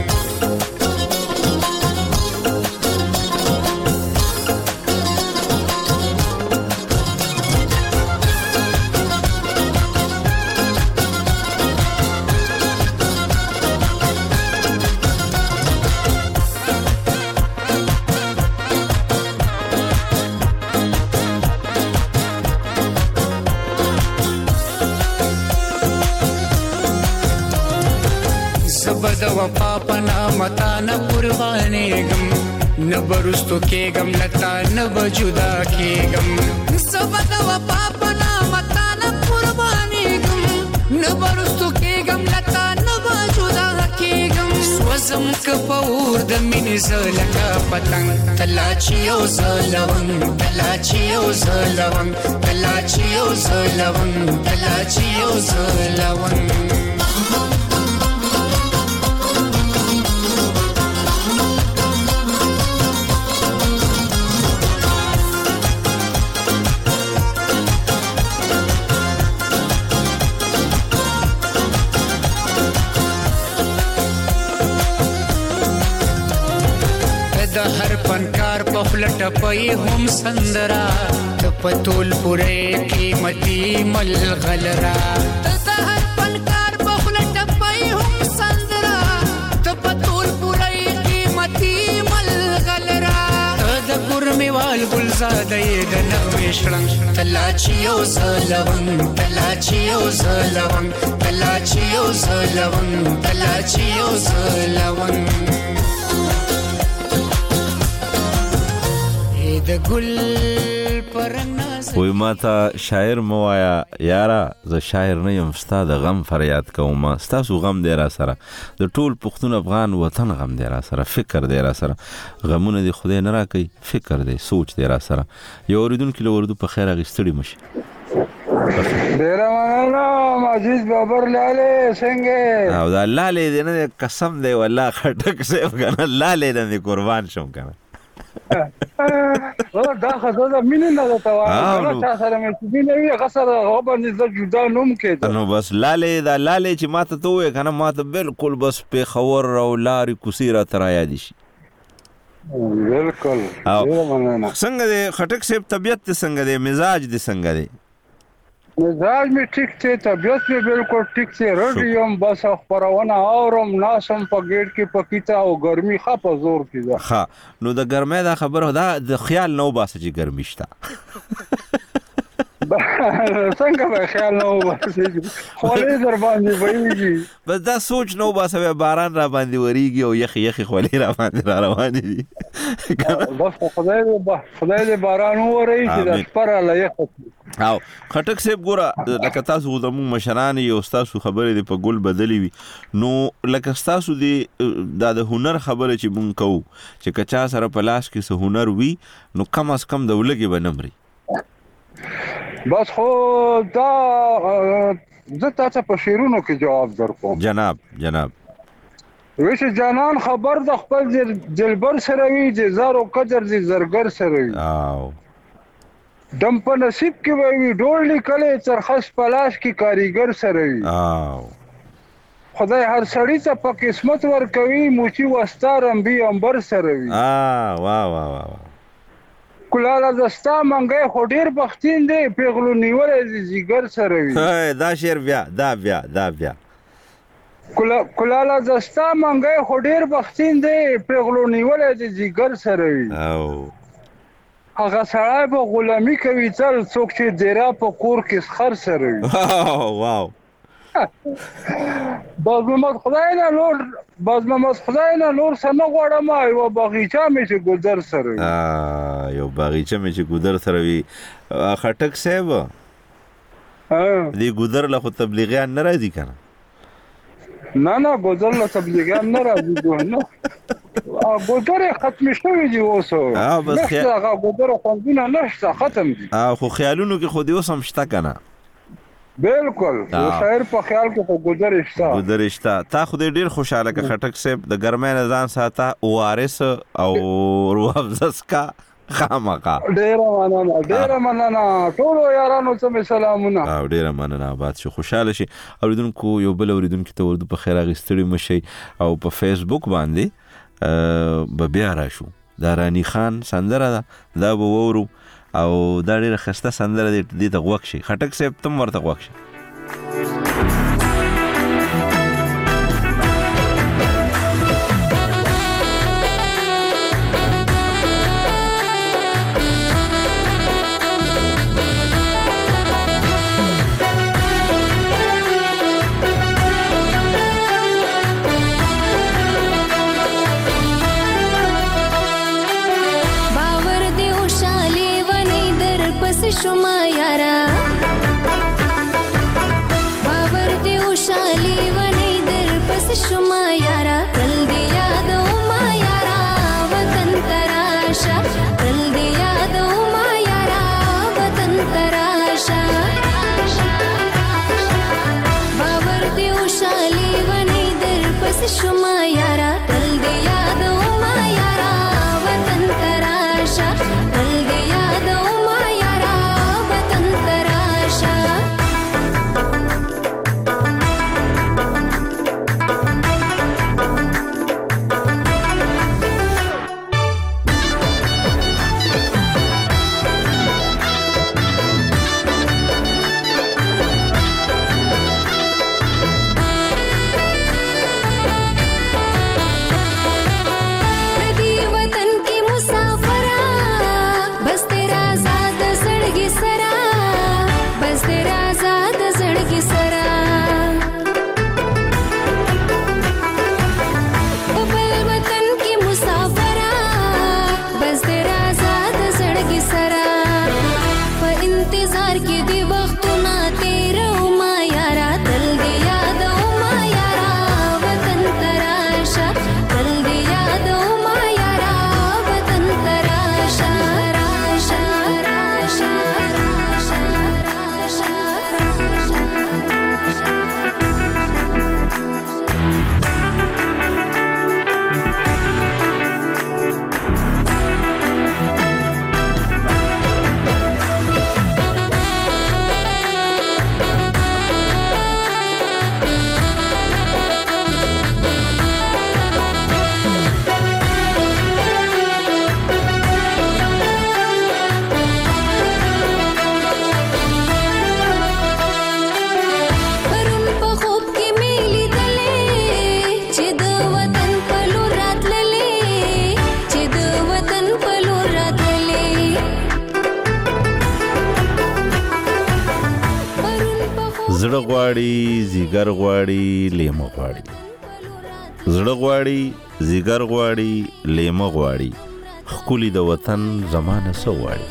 زبد وفا پنا متا نه قربانېږم نه برستو کېږم لتا نه بجدا کېږم زبد وفا پنا متا نه قربانېږم نه برستو کېږم لتا نه بجدا کېږم سوزم که په اور د مینې زه لکه پتنګ تلاچیو زلون تلاچیو زلون تلاچیو زلون تلاچیو زلون هر فنکار په فلټ پي هم سندرا ته پتول پوره قیمتي مل غلرا ته هر فنکار په فلټ پي هم سندرا ته پتول پوره قیمتي مل غلرا ته د ګرمیوال ګلزاده د نغمه شړنګ تلاچیو زلون تلاچیو زلون تلاچیو زلون تلاچیو زلون د ګل پرناز وای ما ته شاعر موایا یارا زه شاعر نه یم ستا د غم فریاد کوم ستاسو غم دی را سره د ټول پښتون افغان وطن غم دی را سره فکر دی را سره غمونه دی خدای نه راکي فکر دی سوچ دی را سره یو اوریدونکو له اردو په خیر غستړي مشي ډیر مننه عزیز بابر لاله څنګه او دا لاله دی نه قسم دی والله خټک سه کنه لاله دی قربان شم کنه دا خزه مين نه تا واه تا سره مې دې نه غسر غبر نه جدا نوم کې نو بس لاله دا لاله چې ماته ته وې کنه ماته بالکل بس په خور او لاري کوسیره تر یاد شي بالکل څنګه دې خټک صاحب طبيعت څنګه دې مزاج دې څنګه دې مزاج می ٹھیک ته طبيعت می بالکل ٹھیک ته رډیم بس خبرونه اورم ناسم په ګیټ کې پکیتا او ګرمي خپ زور کیده ها نو د ګرمه دا خبره دا د خیال نو باسه چې ګرمي شته څنګه به خیال نو باسه خولې در باندې وایي بس دا سوچ نو باسه باران را باندې وریږي او یخ یخ خولې را باندې را روان دي بس خدای دې خدای دې باران ووري چې د سپره لا یخ او خټک صاحب ګوره لکه تاسو زموږ مشران یو تاسو خبرې د په ګل بدلی وي نو لکه تاسو دی د هنر خبره چې مونږ کوو چې کچا سره پلاس کې سه هنر وي نو کم از کم د ولګي بنمري بس خو دا زه تاسو په شیرونو کې جواب درکوم جناب جناب ویش جانان خبر د خپل جلبر سره وی چې زارو قدر دي زرګر سره وی او دم په نصیب کې وی ډول لیکلې چرخص پلاش کې کاریګر سره وی او خدای هر سړی ته په قسمت ور کوي موچی وستارم بي انبر سره وی ا وا وا وا کلاله دستا منګي خډیر بختین دی پیغلو نیولې زیګر سره وی دا شعر بیا دا بیا دا بیا کلاله دستا منګي خډیر بختین دی پیغلو نیولې زیګر سره وی او هغه سړی په غلامي کوي تل څوک چې دیرا په کور کې خر سره وي واو باز محمد خدای نه نور باز محمد خدای نه نور سم غوړم یو باغچه مې چې ګذر سره وي ا یو باغچه مې چې ګذر سره وي خټک صاحب ها دې ګذر له تبلیغیان نه راځي کنه نه نه ګذر له تبلیغیان نه راځي نو ګودره ختم شوی دی اوس اه بس نشته هغه ګودره خوندونه نشته ختم دي اه خو خیالونو کې خو دې اوس هم شته کنه بالکل شاعر په خیال کې خو ګودره شته ګودره شته تا خو دې ډیر خوشاله که خټک صاحب د ګرمۍ نه ځان ساته او ار اس او روح افزس کا خامخا ډیر مننه ډیر مننه ټول یارانو ته سلامونه او ډیر مننه آباد شو خوشاله شي اوریدونکو یو بل اوریدونکو ته ورته په خیر غستړي مشي او په فیسبوک باندې به بیا راشو دا رانی خان سندره ده دا به وورو او دا ډیره خسته سندره دې ته غوښ شي خټک صاحب تم ورته غوښ شي شما یارا باور دی خوشالي ونی در پس شما یارا تل دی یادو ما یارا وطن تراشا تل دی یادو ما یارا وطن تراشا باور دی خوشالي ونی در پس شما یارا تل دی یادو ما یارا وطن تراشا تل دی یادو زړه غواړي زیګر غواړي لیمه غواړي زړه غواړي زیګر غواړي لیمه غواړي خکولی د وطن زمانه سو غواړي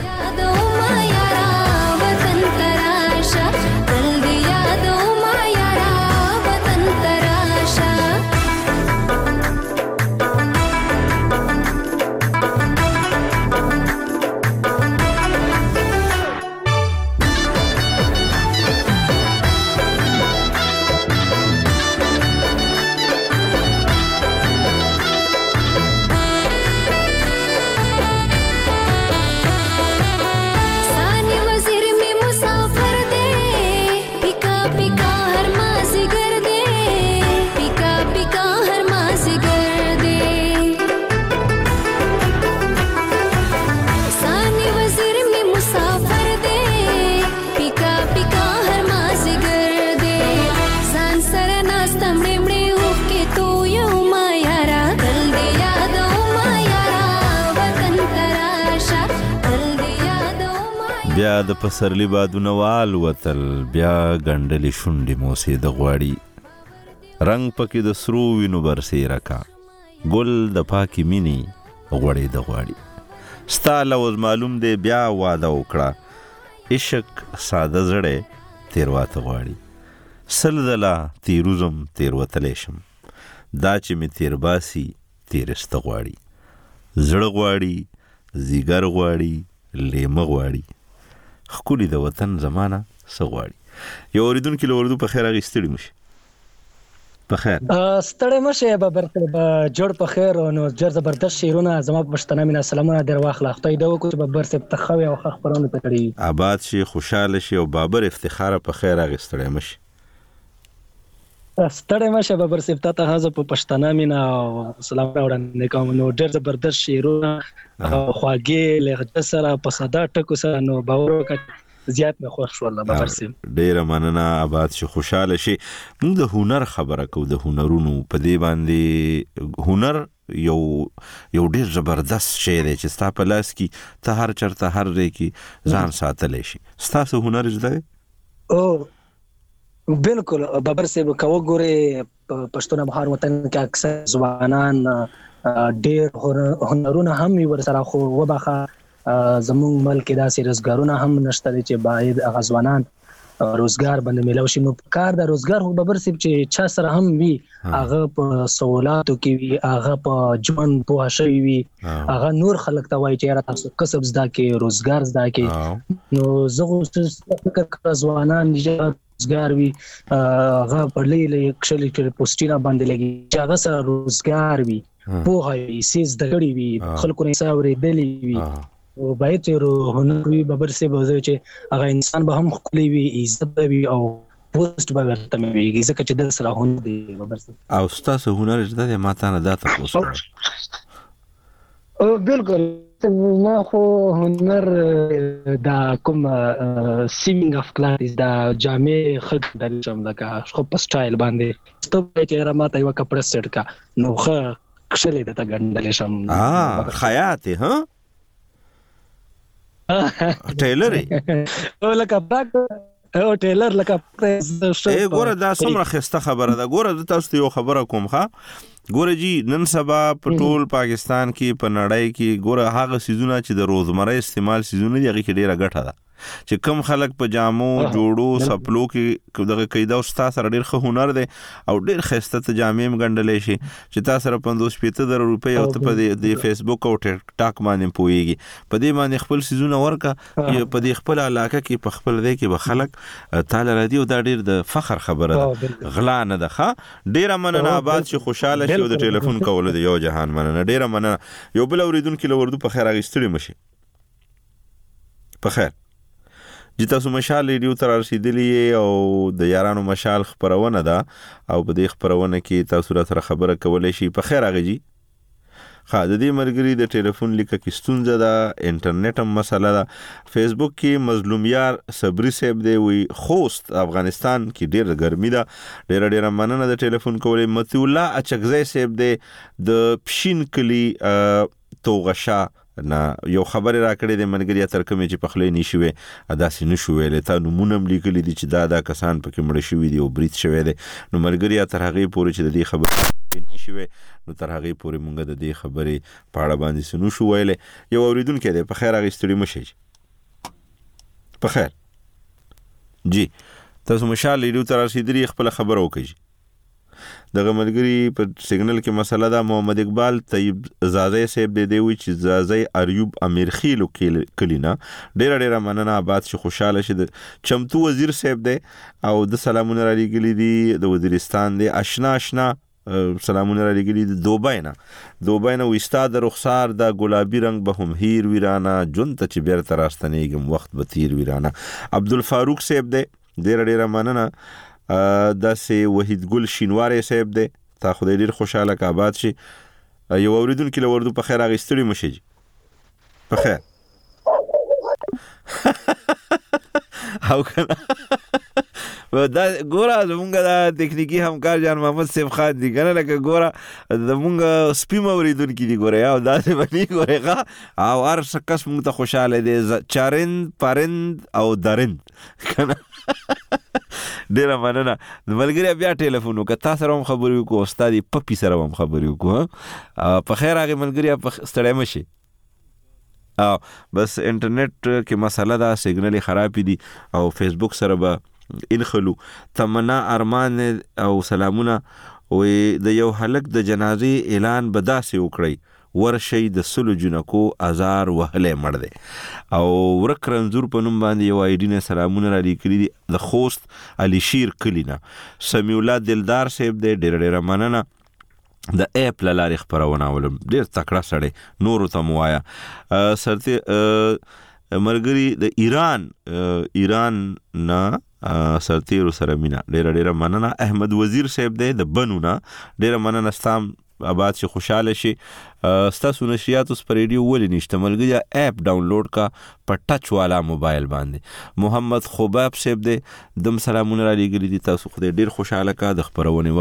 بیا د پسرلی بادونه والوتل بیا ګنډلې شونډې موسې د غواړي رنګ پکې د سرو وینو برسېره کا ګل د پاکې مینې غوړې د غواړي ستا لوز معلوم دی بیا واده وکړه عشق ساده زړی تېرواته غواړي سل ځله تېروزم تېروتلی شم دا چې مې تېر باسي تیرسته غواړي، زړه غواړي، زیګر غواړي، لیمه غواړي، ښکلي د وطن زمانه څه غواړي. یو اوریدونکي له اردو په خیر هغې ستړي مشي. په خیر ستړی مشه بابر صاحب، جوړ په خیر نو جر زبردست شعرونه زما په پښتنه مینا سلامونه در واخله. خدای دې وکړي چې بابر صاحب ته خو او خبرونه پکړي، آباد شي، خوشاله شي او بابر افتخار په خیر هغې ستړی مشي. ستړی مشه بابر صاحب ته هغه په پښتنه مینا سلامونه وړاندې کوم. نو ډېر زبردست شعرونه خواږه لهجه سره په ساده ټکو سره، نو باور وکړه زیات مې خوښ شو. الله بابر صاحب ډیره مننه، آباد شي، خوشاله شي. موږ د هنر خبره کوو، د هنرونو په دې باندې. هنر یو یو ډیر زبردست شی دی چې ستا په لاس کې ته هر چرته هر ځای کې ځان ساتلی شي. ستاسو هنر زده دی؟ او بالکل بابر صاحب، که وګورې پښتون بهار وطن کې اکثر ځوانان ډیر هنرونه هم وي ورسره، خو وبخه زموږ ملک داسې روزګارونه هم نشته چې باید هغه ځوانان روزګار باندې ملو شي. نو کار د روزګار خو بابر صاحب چې چا سره هم وي، هغه په سوالاتو کې وي، هغه په ژوند پوه شوی وي، هغه نور خلک ته وایي چې یاره تاسو کسب زده کړئ، روزګار زده کړئ. نو زه خو فکر کوم ځوانان روزګار وي، هغه په لوی لوی کښلي کښلي پوسټونه باندې لګي چې هغه سره روزګار وي، پوهه وي، څه زده کړي وي، خلکو نه څه اورېدلي وي، او باید چې هنر وي بابر صاحب چې هغه انسان به هم ښکلی وي، عزت به وي او پوسټ به ورته وي، ځکه چې د سره هنر دی بابر صاحب. او ستاسو هنر زده دی؟ ما تا نه دا تپوس کړی. بالکل ما خو هنر دا کوم سیمینګ اف کلاتیز دا جامې ښه ګنډلی شم، لکه خو په سټایل باندې ته وایې چې یاره ما ته یوه کپړه سیټ کړه، نو ښه کښلې درته ګنډلی شم. خیاط یې ها؟ ټیلر او لکه باک او ټیلر لکه اے ګوره دا څومره ښایسته خبره ده. ګوره زه تاسو ته یو خبره کوم ښه، ګوره جی نن سبا په ټول پاکستان کې په نړۍ کې ګوره هغه څیزونه چې د روزمره استعمال څیزونه دي هغې کې ډېره ګټه ده. چې کم خلک په جامو جوړو سپلو کې دغه قیده او ستا سره ډېر ښه هنر دی او ډېر ښایسته ته جامې هم ګنډلی شي چې تا سره پنځوس شپېته زره روپۍ او ته په د فیسبوک او ټیک ټاک باندې پوهېږي، په دې باندې خپل څیزونه ورکړه، په دې خپله علاقه کې په خپل ځای کې به خلک تا له راځي او دا ډېر د فخر خبره ده، غلا نه ده. ښه ډېره مننه، آباد شي، خوشحاله شي او د ټلیفون کولو د یو جهان مننه، ډېره مننه. یو بل اورېدونکي له اردو په خیر هغې ستړي مشي. په خیر جی، تاسو مشال ریډیو ته رارسېدلي او د یارانو مشال خپرونه ده او په دې خپرونه کې تاسو را سره خبره کولی شي. په خیر هغه جی. ښه د دې ملګري د ټلیفون لیکه کې ستونزه ده، انټرنیټ هم مسله ده. فیسبوک کې مظلوم یار صبري صاحب دی، وی خوست افغانستان کې ډېره ګرمي ده، ډېره ډېره مننه د ټلیفون کولی. مطیع الله اچکزی صاحب دی د پشین کلي توغشا نه یو خبرې را کړې د ملګري تر کومې چې پخلی نشي وی داسې نشو ویلی، تا نومونه هم لیکلي دي چې دا دا کسان پکې مړه شوي دي او برید شوی دی. نو ملګري تر هغې پورې چې د دې خبرې نشي وی نو تر هغې پورې مونږ د دې خبرې په اړه باندې څه نشو ویلی. یو اورېدونکی دی، په خیر هغې ستړي مشئ. په خیر جی، تاسو مشال ریډیو ته رارسېدلي، خپله خبره وکړئ. دغه ملګري په سیګنل کې مسله ده. محمد اقبال طیب زازی صاحب دی دی وی چې زازی ایوب امیرخیلو کلي نه ډېره ډېره مننه، آباد شي، خوشحاله شي. د چمتو وزیر صاحب دی او د سلامونه را لیږلي دي د وزیرستان دی. اشنا اشنا سلامونه را لیږلي دي دوبۍ نه دوبۍ نه وی ستا د رخسار د ګلابي رنګ به هم هیر ویرانه، ژوند ته چې بیرته راستنېږم وخت به تیر ویرانه. عبدالفاروق صاحب دی، ډېره ډېره مننه. داسې وحید ګل شینواری صاحب دی، تا خدای ډېر خوشحاله که آباد شي. یو اورېدونکي له اردو په خیر هغې ستړي مشي جي. په خیر او کنه دا ګوره زمونږ دا تکنیکي همکار جان محمد صاحب خان دي کنه، لکه ګوره زمونږ سپیم اورېدونکي دي ګوره او داسې به نه ګورې ښه، او هر څه کس مونږ ته خوشحاله دی، چارند پرند او درند کنه. ډېره مننه. د ملګري بیا ټلیفون وکړه، تا سره هم خبرې وکړو، ستا د پپي سره هم خبرې وکړو. په خیر هغې ملګري ستړی مه شي. او بس انټرنیټ کې مسله ده، سیګنل یې خرابې دي او فیسبوک سره به انخلو. تمنا ارمان او سلامونه وې د یو هلک د جنازې اعلان به داسې وکړئ ورشي د سلو جنکو ازار وهلې مړ دی. او ورک رنځور په نوم باندې یو آی ډي نه سلامونه را لیکلي دي د خوست علي شیر کلي نه. سمیع الله دلدار صاحب دی ډېره ډېره مننه. د ایپ له لارې خپرونه ولم ډېر تکړه سړی نورو ته مو وایه. سرتې ملګري د ایران ایران نه سرتیرو سره مینه ډېره ډېره مننه. احمد وزیر صاحب دی د بنو نه ډېره مننه ستام آباد شي خوشاله شي. ستاسو نشریات اوس په ریډیو ولې نشته ملګري ایپ ډاونلوډ کا په ټچ والا موبایل باندې. محمد خباب صاحب دی دم سلامونه را لېږلي دي تاسو خدای ډېر خوشاله کا د خپرونې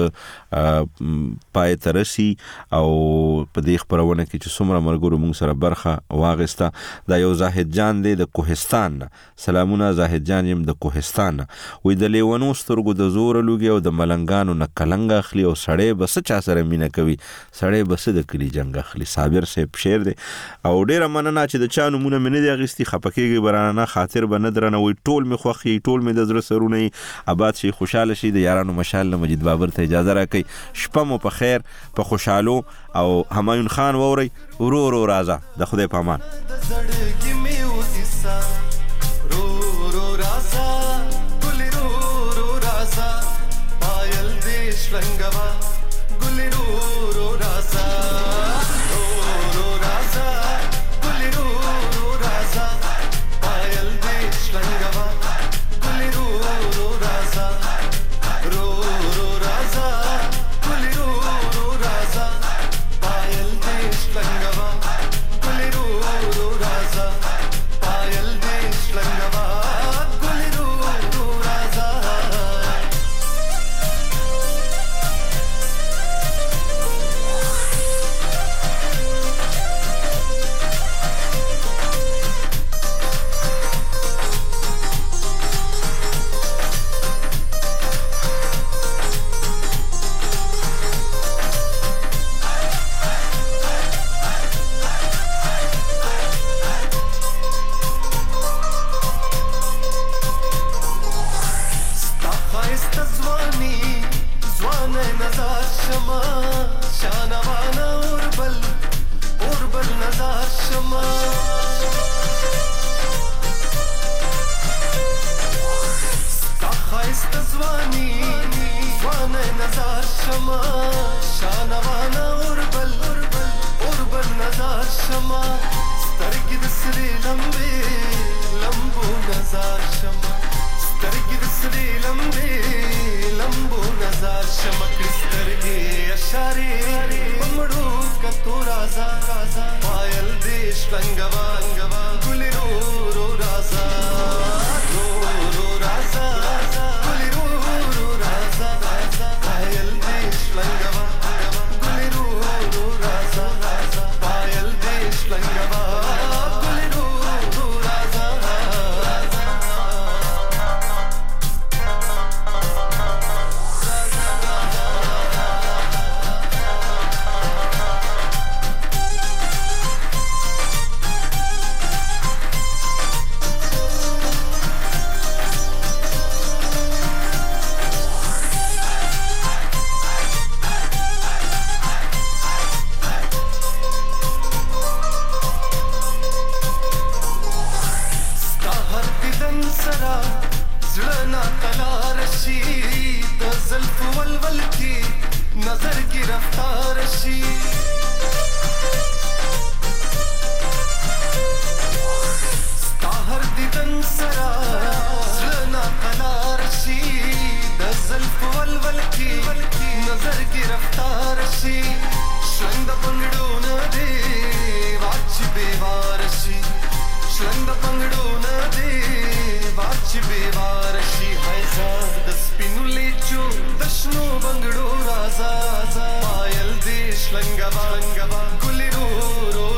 وخت پای ته رسي او په دې خپرونه کې چې څومره ملګرو موږ سره برخه واغسته. دا یو زاهد جان دی د کوهستان نه سلامونه زاهد جان یم د کوهستان نه. وی د لیونو سترګو د زور لوګي او د ملنګانو نه کلنګ اخلي او سړی بس چا سره مینه کوي سړی بس د کلی جنگ اخلي. صابر صاحب شعر دی او ډیره مننه چې د چا نمونه مې نه دی اغیستي خپکیږي برانه خاطر به نه درنه وي ټول می خوخي ټول می د زړه سرونه آباد شي خوشاله شي. د یارانو مشال مجید بابر ته اجازه راکړي شپه مو په خیر په خوشالو او همایون خان ووري ورو ورو راځه د خدای په امان. बंगड़ो राजा पायल देश लंगवा गुलिरो रो